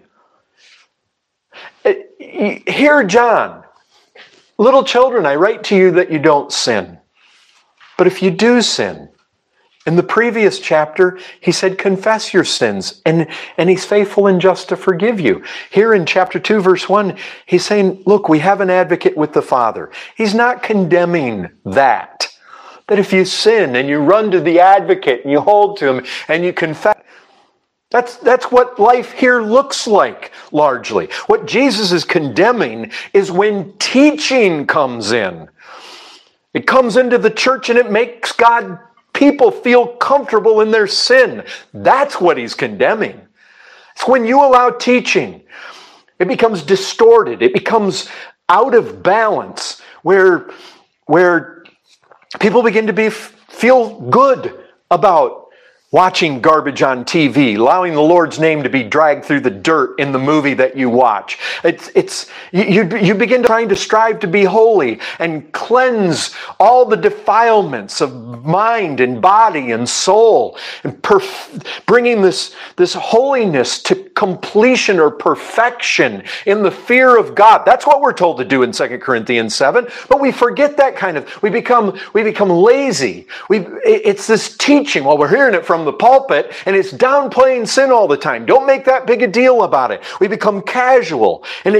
Here, John, little children, I write to you that you don't sin. But if you do sin, in the previous chapter, he said, confess your sins, and he's faithful and just to forgive you. Here in chapter 2, verse 1, he's saying, look, we have an advocate with the Father. He's not condemning that if you sin and you run to the advocate and you hold to him and you confess, that's what life here looks like, largely. What Jesus is condemning is when teaching comes in. It comes into the church and it makes people feel comfortable in their sin. That's what he's condemning. It's when you allow teaching, it becomes distorted. It becomes out of balance, where people begin to feel good about watching garbage on TV, allowing the Lord's name to be dragged through the dirt in the movie that you watch. You begin trying to strive to be holy and cleanse all the defilements of mind and body and soul, and bringing this holiness to completion or perfection in the fear of God. That's what we're told to do in 2 Corinthians 7. But we forget that we become lazy. It's this teaching. Well, we're hearing it from the pulpit, and it's downplaying sin all the time. Don't make that big a deal about it. We become casual, and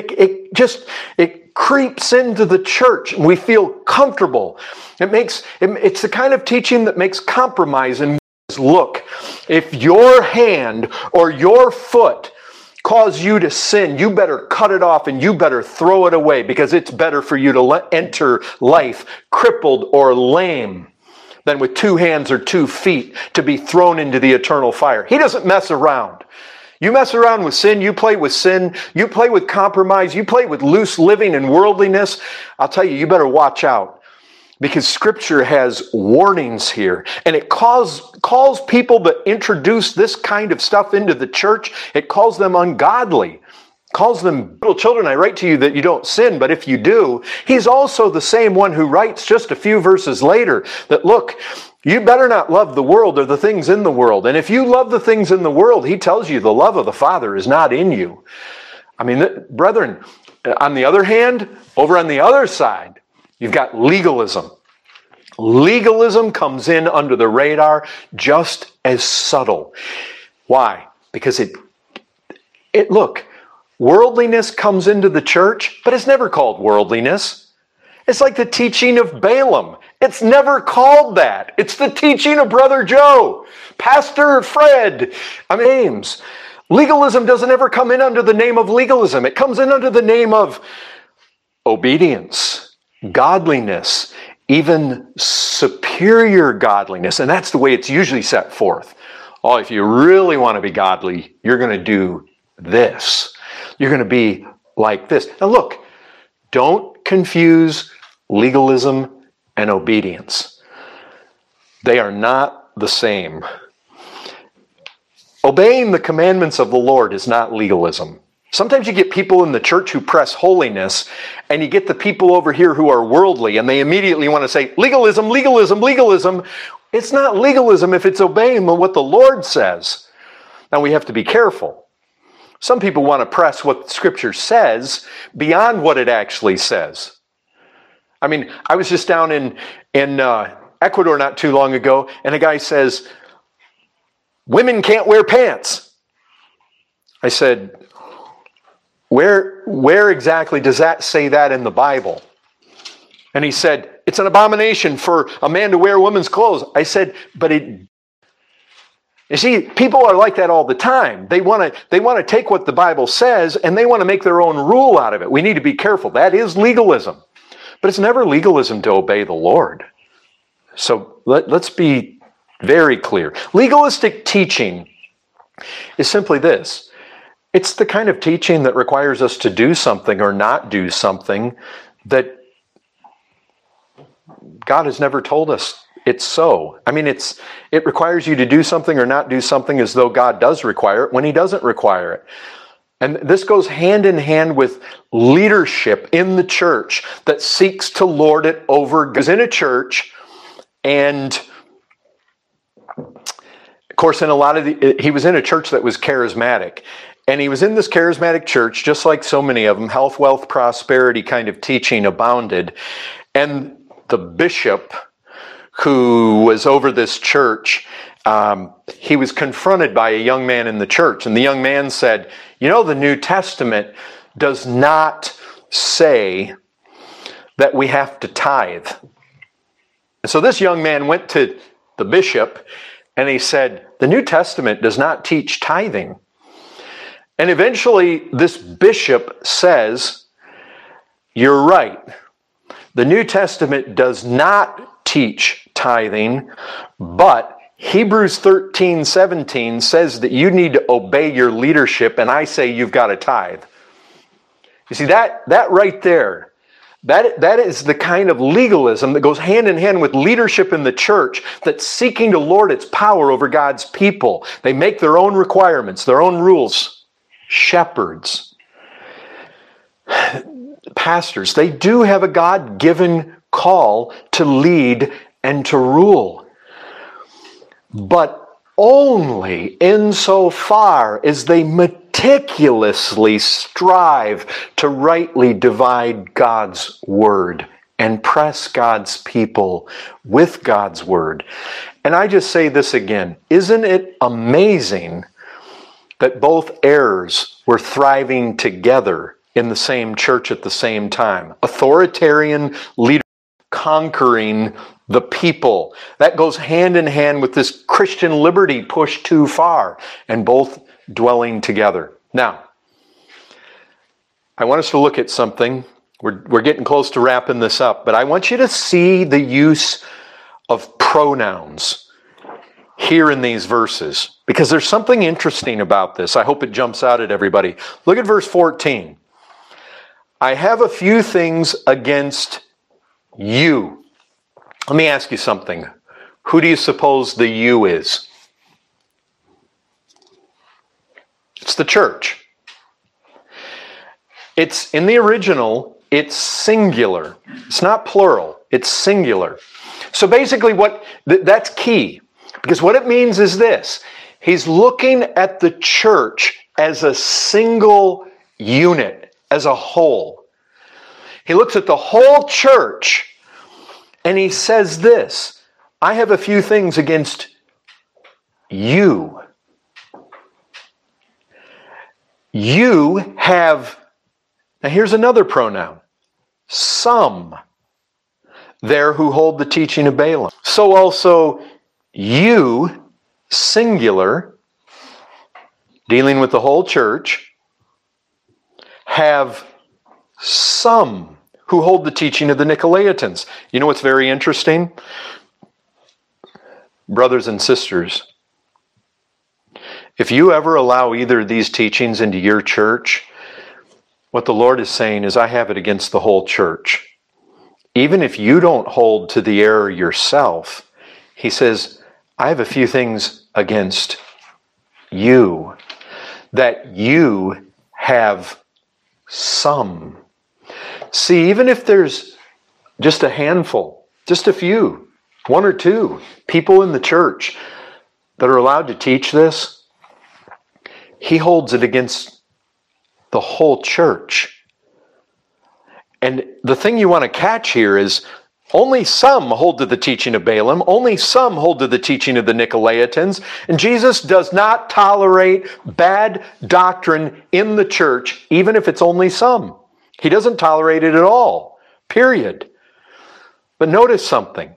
it creeps into the church, and we feel comfortable. It's the kind of teaching that makes compromise. And look, if your hand or your foot cause you to sin, you better cut it off and you better throw it away, because it's better for you to enter life crippled or lame than with 2 hands or 2 feet to be thrown into the eternal fire. He doesn't mess around. You mess around with sin, you play with sin, you play with compromise, you play with loose living and worldliness, I'll tell you, you better watch out. Because Scripture has warnings here, and it calls people that introduce this kind of stuff into the church, it calls them ungodly. Calls them little children. I write to you that you don't sin, but if you do, he's also the same one who writes just a few verses later that, look, you better not love the world or the things in the world. And if you love the things in the world, he tells you the love of the Father is not in you. I mean, brethren, on the other hand, over on the other side, you've got legalism. Legalism comes in under the radar just as subtle. Why? Because look, worldliness comes into the church, but it's never called worldliness. It's like the teaching of Balaam. It's never called that. It's the teaching of Brother Joe, Pastor Fred, Ames. Legalism doesn't ever come in under the name of legalism. It comes in under the name of obedience, godliness, even superior godliness. And that's the way it's usually set forth. Oh, if you really want to be godly, you're going to do this. You're going to be like this. Now look, don't confuse legalism and obedience. They are not the same. Obeying the commandments of the Lord is not legalism. Sometimes you get people in the church who press holiness, and you get the people over here who are worldly, and they immediately want to say, legalism, legalism, legalism. It's not legalism if it's obeying what the Lord says. Now we have to be careful. Some people want to press what Scripture says beyond what it actually says. I mean, I was just down in Ecuador not too long ago, and a guy says, women can't wear pants. I said, where exactly does that say that in the Bible? And he said, it's an abomination for a man to wear women's clothes. I said, but you see, people are like that all the time. They want to take what the Bible says and they want to make their own rule out of it. We need to be careful. That is legalism. But it's never legalism to obey the Lord. So let's be very clear. Legalistic teaching is simply this. It's the kind of teaching that requires us to do something or not do something that God has never told us it's so. I mean, it requires you to do something or not do something as though God does require it when He doesn't require it. And this goes hand in hand with leadership in the church that seeks to lord it over. Goes in a church, and of course, he was in a church that was charismatic. And he was in this charismatic church, just like so many of them, health, wealth, prosperity kind of teaching abounded. And the bishop who was over this church, he was confronted by a young man in the church. And the young man said, you know, the New Testament does not say that we have to tithe. And so this young man went to the bishop and he said, the New Testament does not teach tithing. And eventually this bishop says, you're right. The New Testament does not teach tithing, but Hebrews 13:17 says that you need to obey your leadership, and I say you've got to tithe. You see, that right there, That is the kind of legalism that goes hand in hand with leadership in the church that's seeking to lord its power over God's people. They make their own requirements, their own rules. Shepherds, pastors, they do have a God-given call to lead and to rule. But only insofar as they meticulously strive to rightly divide God's word and press God's people with God's word. And I just say this again, isn't it amazing that both errors were thriving together in the same church at the same time? Authoritarian leadership conquering the people. That goes hand in hand with this Christian liberty pushed too far, and both dwelling together. Now, I want us to look at something. We're getting close to wrapping this up, but I want you to see the use of pronouns here in these verses, because there's something interesting about this. I hope it jumps out at everybody. Look at verse 14. I have a few things against you. Let me ask you something. Who do you suppose the you is? It's the church. It's in the original, it's singular. It's not plural, it's singular. So basically that's key, because what it means is this. He's looking at the church as a single unit, as a whole. He looks at the whole church and he says this, I have a few things against you. You have, now here's another pronoun, some there who hold the teaching of Balaam. So also you, singular, dealing with the whole church, have some who hold the teaching of the Nicolaitans. You know what's very interesting? Brothers and sisters, if you ever allow either of these teachings into your church, what the Lord is saying is, I have it against the whole church. Even if you don't hold to the error yourself, he says, I have a few things against you, that you have some. See, even if there's just a handful, just a few, one or two people in the church that are allowed to teach this, he holds it against the whole church. And the thing you want to catch here is only some hold to the teaching of Balaam, only some hold to the teaching of the Nicolaitans, and Jesus does not tolerate bad doctrine in the church, even if it's only some. He doesn't tolerate it at all, period. But notice something.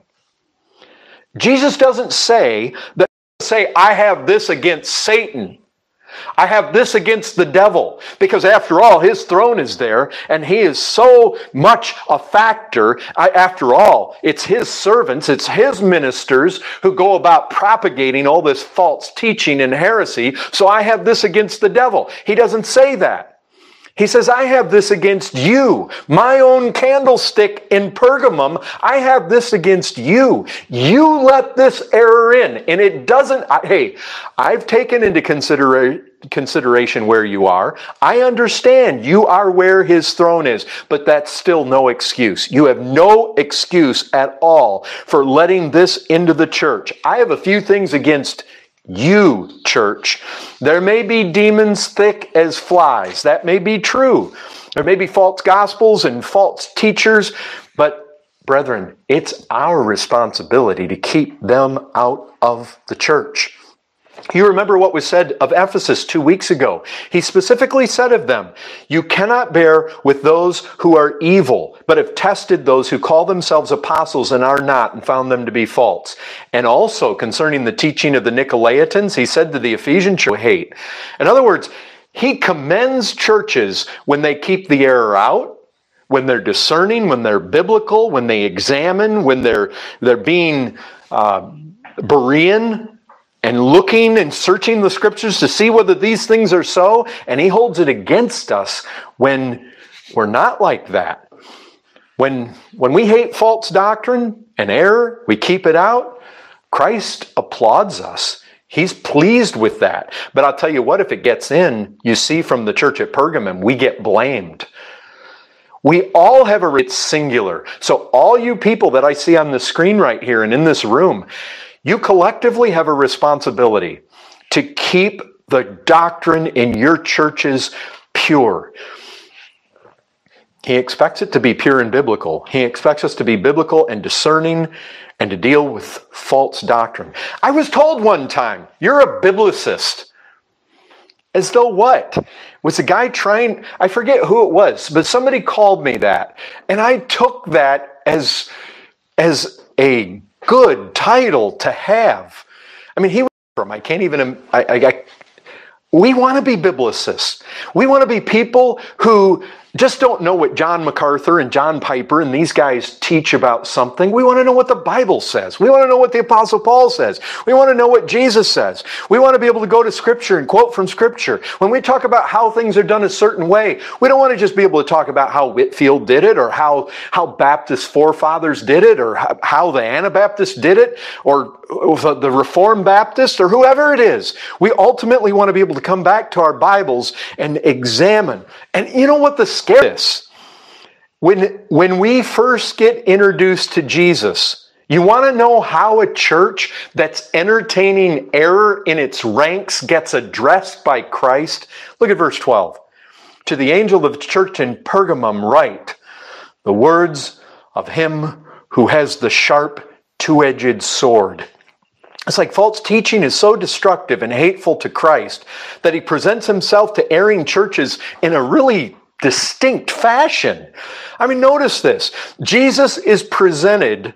Jesus doesn't say, I have this against Satan. I have this against the devil, because after all, his throne is there, and he is so much a factor. After all, it's his servants, it's his ministers who go about propagating all this false teaching and heresy, so I have this against the devil. He doesn't say that. He says, I have this against you. My own candlestick in Pergamum, I have this against you. You let this error in, and it doesn't, hey, I've taken into consideration where you are. I understand you are where his throne is, but that's still no excuse. You have no excuse at all for letting this into the church. I have a few things against you, church. There may be demons thick as flies. That may be true. There may be false gospels and false teachers, but brethren, it's our responsibility to keep them out of the church. You remember what was said of Ephesus 2 weeks ago. He specifically said of them, you cannot bear with those who are evil, but have tested those who call themselves apostles and are not, and found them to be false. And also concerning the teaching of the Nicolaitans, he said to the Ephesian church, hate. In other words, he commends churches when they keep the error out, when they're discerning, when they're biblical, when they examine, when they're being Berean, and looking and searching the scriptures to see whether these things are so, and he holds it against us when we're not like that. When we hate false doctrine and error, we keep it out, Christ applauds us. He's pleased with that. But I'll tell you what, if it gets in, you see from the church at Pergamum, we get blamed. We all have it's singular. So all you people that I see on the screen right here and in this room, you collectively have a responsibility to keep the doctrine in your churches pure. He expects it to be pure and biblical. He expects us to be biblical and discerning and to deal with false doctrine. I was told one time, you're a biblicist. As though what? Was a guy trying, I forget who it was, but somebody called me that. And I took that as a good title to have. I mean, he was from, I can't even, we want to be biblicists. We want to be people who just don't know what John MacArthur and John Piper and these guys teach about something. We want to know what the Bible says. We want to know what the Apostle Paul says. We want to know what Jesus says. We want to be able to go to Scripture and quote from Scripture. When we talk about how things are done a certain way, we don't want to just be able to talk about how Whitefield did it or how Baptist forefathers did it or how the Anabaptists did it or the Reformed Baptist or whoever it is. We ultimately want to be able to come back to our Bibles and examine. And you know what the scare is? When we first get introduced to Jesus, you want to know how a church that's entertaining error in its ranks gets addressed by Christ? Look at verse 12. To the angel of the church in Pergamum write, the words of him who has the sharp two-edged sword. It's like false teaching is so destructive and hateful to Christ that he presents himself to erring churches in a really distinct fashion. I mean, notice this. Jesus is presented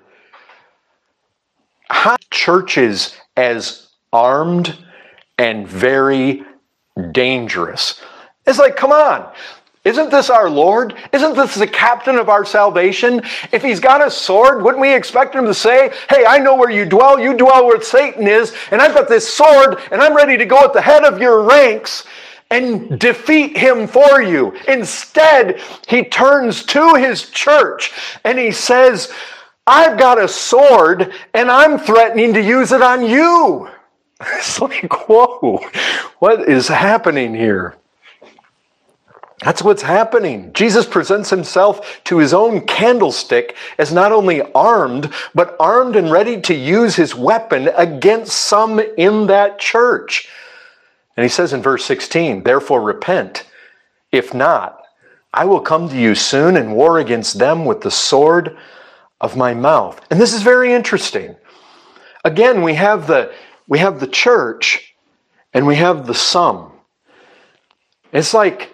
churches as armed and very dangerous. It's like, come on. Isn't this our Lord? Isn't this the captain of our salvation? If he's got a sword, wouldn't we expect him to say, hey, I know where you dwell where Satan is, and I've got this sword, and I'm ready to go at the head of your ranks and defeat him for you. Instead, he turns to his church and he says, I've got a sword and I'm threatening to use it on you. It's like, whoa, what is happening here? That's what's happening. Jesus presents himself to his own candlestick as not only armed, but armed and ready to use his weapon against some in that church. And he says in verse 16, therefore repent. If not, I will come to you soon and war against them with the sword of my mouth. And this is very interesting. Again, we have the church and we have the some. It's like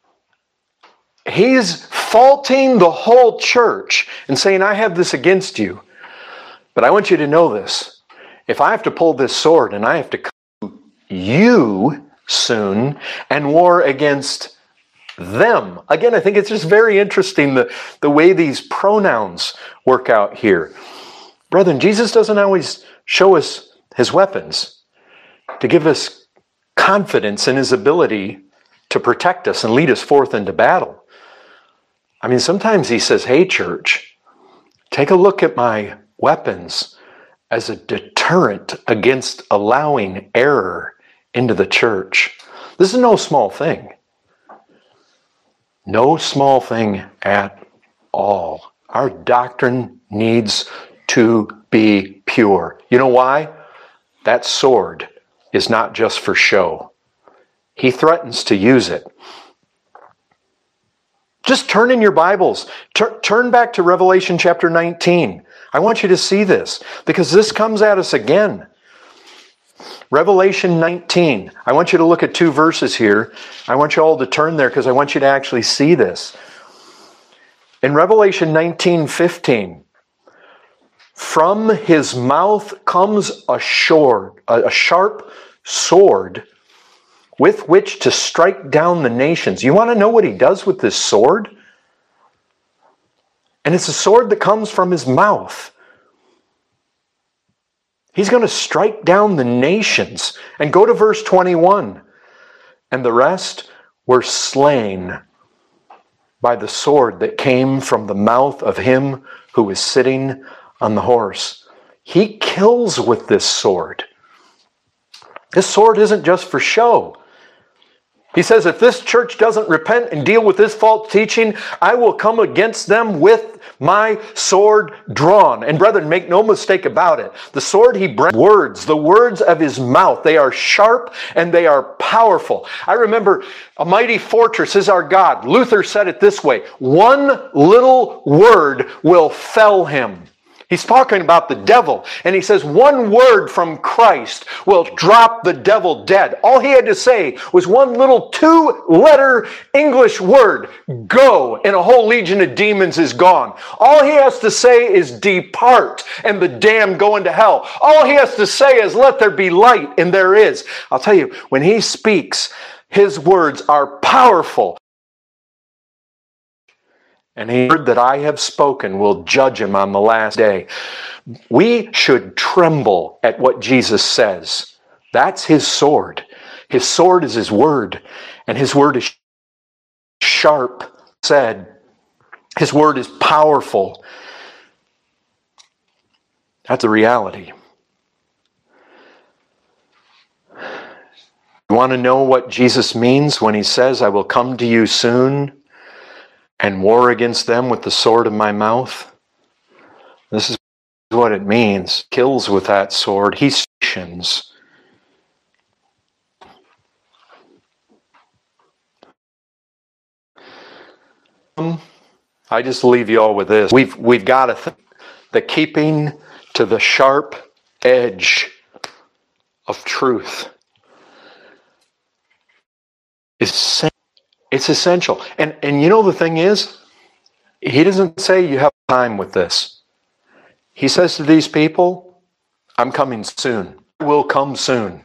he's faulting the whole church and saying, I have this against you. But I want you to know this. If I have to pull this sword and I have to you soon and war against them. Again, I think it's just very interesting the way these pronouns work out here. Brethren, Jesus doesn't always show us his weapons to give us confidence in his ability to protect us and lead us forth into battle. I mean, sometimes he says, hey, church, take a look at my weapons as a deterrent against allowing error into the church. This is no small thing. No small thing at all. Our doctrine needs to be pure. You know why? That sword is not just for show. He threatens to use it. Just turn in your Bibles. Turn back to Revelation chapter 19. I want you to see this because this comes at us again. Revelation 19. I want you to look at two verses here. I want you all to turn there because I want you to actually see this. In Revelation 19:15, from his mouth comes a sharp sword with which to strike down the nations. You want to know what he does with this sword? And it's a sword that comes from his mouth. He's going to strike down the nations. And go to verse 21. And the rest were slain by the sword that came from the mouth of him who is sitting on the horse. He kills with this sword. This sword isn't just for show. He says, if this church doesn't repent and deal with this false teaching, I will come against them with my sword drawn. And brethren, make no mistake about it. The sword he brings, words, the words of his mouth, they are sharp and they are powerful. I remember, a mighty fortress is our God. Luther said it this way: one little word will fell him. He's talking about the devil, and he says one word from Christ will drop the devil dead. All he had to say was one little 2-letter English word, go, and a whole legion of demons is gone. All he has to say is depart, and the damned go into hell. All he has to say is let there be light, and there is. I'll tell you, when he speaks, his words are powerful. And the word that I have spoken will judge him on the last day. We should tremble at what Jesus says. That's his sword. His sword is his word. And his word is sharp said. His word is powerful. That's a reality. You want to know what Jesus means when he says, I will come to you soon and war against them with the sword of my mouth? This is what it means. Kills with that sword. He stations. I just leave you all with this. We've got to think the keeping to the sharp edge of truth is it's essential. And you know the thing is, he doesn't say you have time with this. He says to these people, I'm coming soon. I will come soon.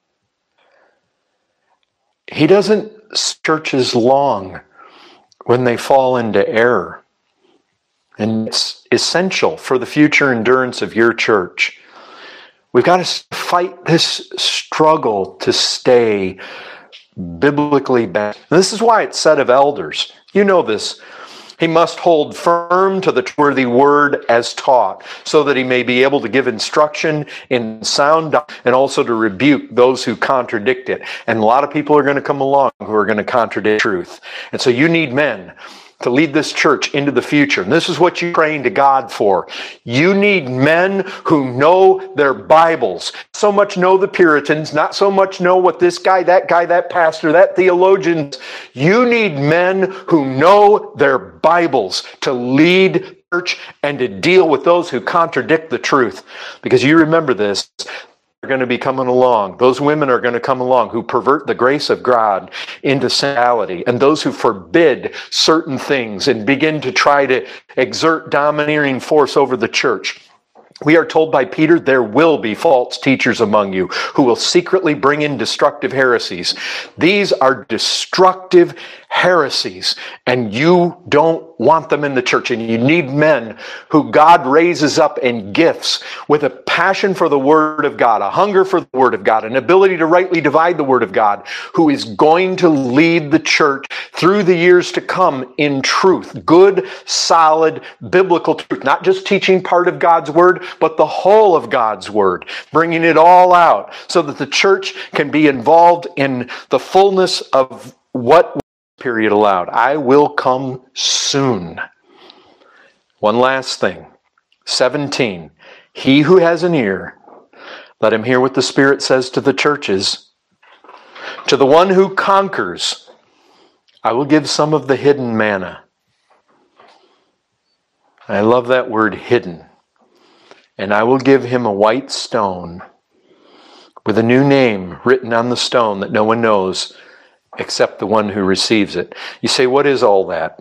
He doesn't churches long when they fall into error. And it's essential for the future endurance of your church. We've got to fight this struggle to stay biblically balanced. This is why it's said of elders. You know this. He must hold firm to the trustworthy word as taught, so that he may be able to give instruction in sound doctrine and also to rebuke those who contradict it. And a lot of people are going to come along who are going to contradict truth. And so you need men to lead this church into the future. And this is what you're praying to God for. You need men who know their Bibles. So much know the Puritans, not so much know what this guy, that pastor, that theologian. You need men who know their Bibles to lead church and to deal with those who contradict the truth. Because you remember this, are going to be coming along. Those women are going to come along who pervert the grace of God into sensuality, and those who forbid certain things and begin to try to exert domineering force over the church. We are told by Peter, there will be false teachers among you who will secretly bring in destructive heresies. These are destructive heresies, and you don't want them in the church. And you need men who God raises up in gifts with a passion for the Word of God, a hunger for the Word of God, an ability to rightly divide the Word of God, who is going to lead the church through the years to come in truth. Good, solid, biblical truth. Not just teaching part of God's Word, but the whole of God's Word. Bringing it all out so that the church can be involved in the fullness of what period allowed. I will come soon. One last thing. 17. He who has an ear, let him hear what the Spirit says to the churches. To the one who conquers, I will give some of the hidden manna. I love that word, hidden. And I will give him a white stone with a new name written on the stone that no one knows except the one who receives it. You say, what is all that?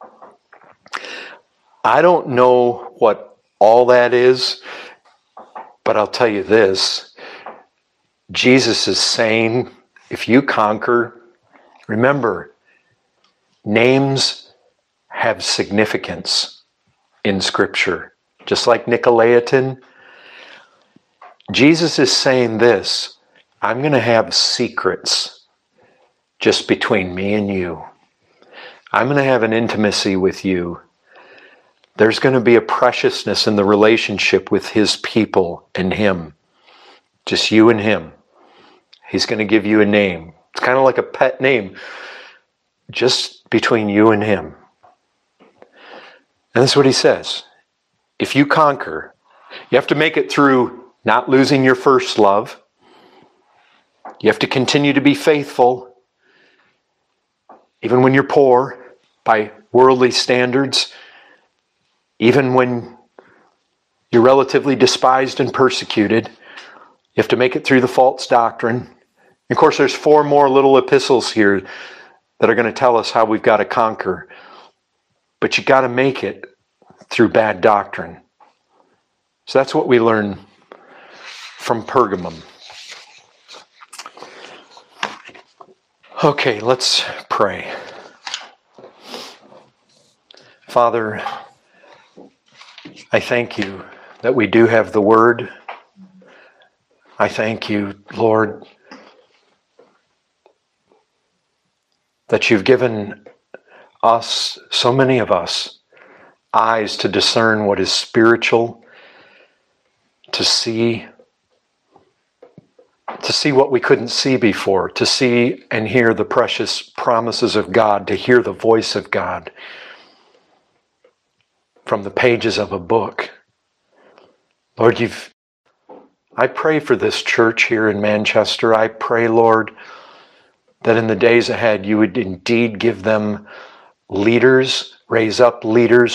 I don't know what all that is, but I'll tell you this. Jesus is saying, if you conquer, remember, names have significance in Scripture. Just like Nicolaitan, Jesus is saying this, I'm going to have secrets just between me and you. I'm going to have an intimacy with you. There's going to be a preciousness in the relationship with his people and him. Just you and him. He's going to give you a name. It's kind of like a pet name, just between you and him. And that's what he says. If you conquer, you have to make it through not losing your first love. You have to continue to be faithful, even when you're poor by worldly standards, even when you're relatively despised and persecuted. You have to make it through the false doctrine. And of course, there's 4 more little epistles here that are going to tell us how we've got to conquer. But you got to make it through bad doctrine. So that's what we learn from Pergamum. Okay, let's pray. Father, I thank you that we do have the Word. I thank you, Lord, that you've given us, so many of us, eyes to discern what is spiritual, to see what we couldn't see before, to see and hear the precious promises of God, to hear the voice of God from the pages of a book. Lord, I pray for this church here in Manchester. I pray, Lord, that in the days ahead you would indeed give them leaders, raise up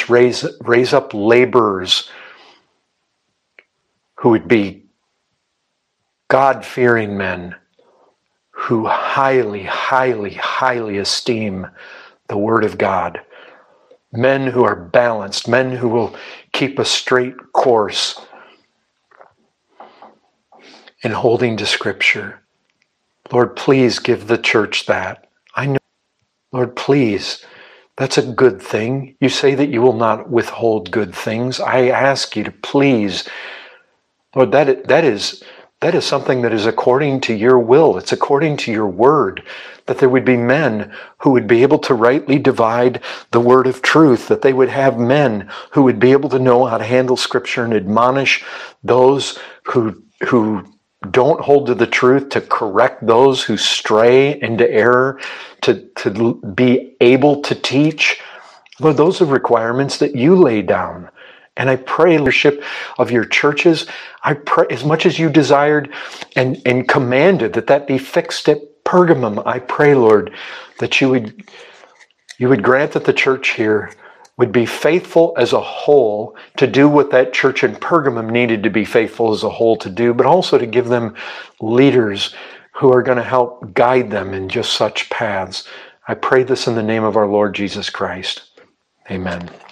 laborers who would be God-fearing men who highly, highly, highly esteem the Word of God. Men who are balanced, men who will keep a straight course in holding to Scripture. Lord, please give the church that. I know, Lord, please. That's a good thing. You say that you will not withhold good things. I ask you to please. Lord, that is something that is according to your will. It's according to your word, that there would be men who would be able to rightly divide the word of truth, that they would have men who would be able to know how to handle Scripture and admonish those who don't hold to the truth, to correct those who stray into error, to be able to teach. Lord, those are requirements that you lay down. And I pray, leadership of your churches, I pray as much as you desired and commanded that be fixed at Pergamum. I pray, Lord, that you would grant that the church here would be faithful as a whole to do what that church in Pergamum needed to be faithful as a whole to do, but also to give them leaders who are going to help guide them in just such paths. I pray this in the name of our Lord Jesus Christ. Amen.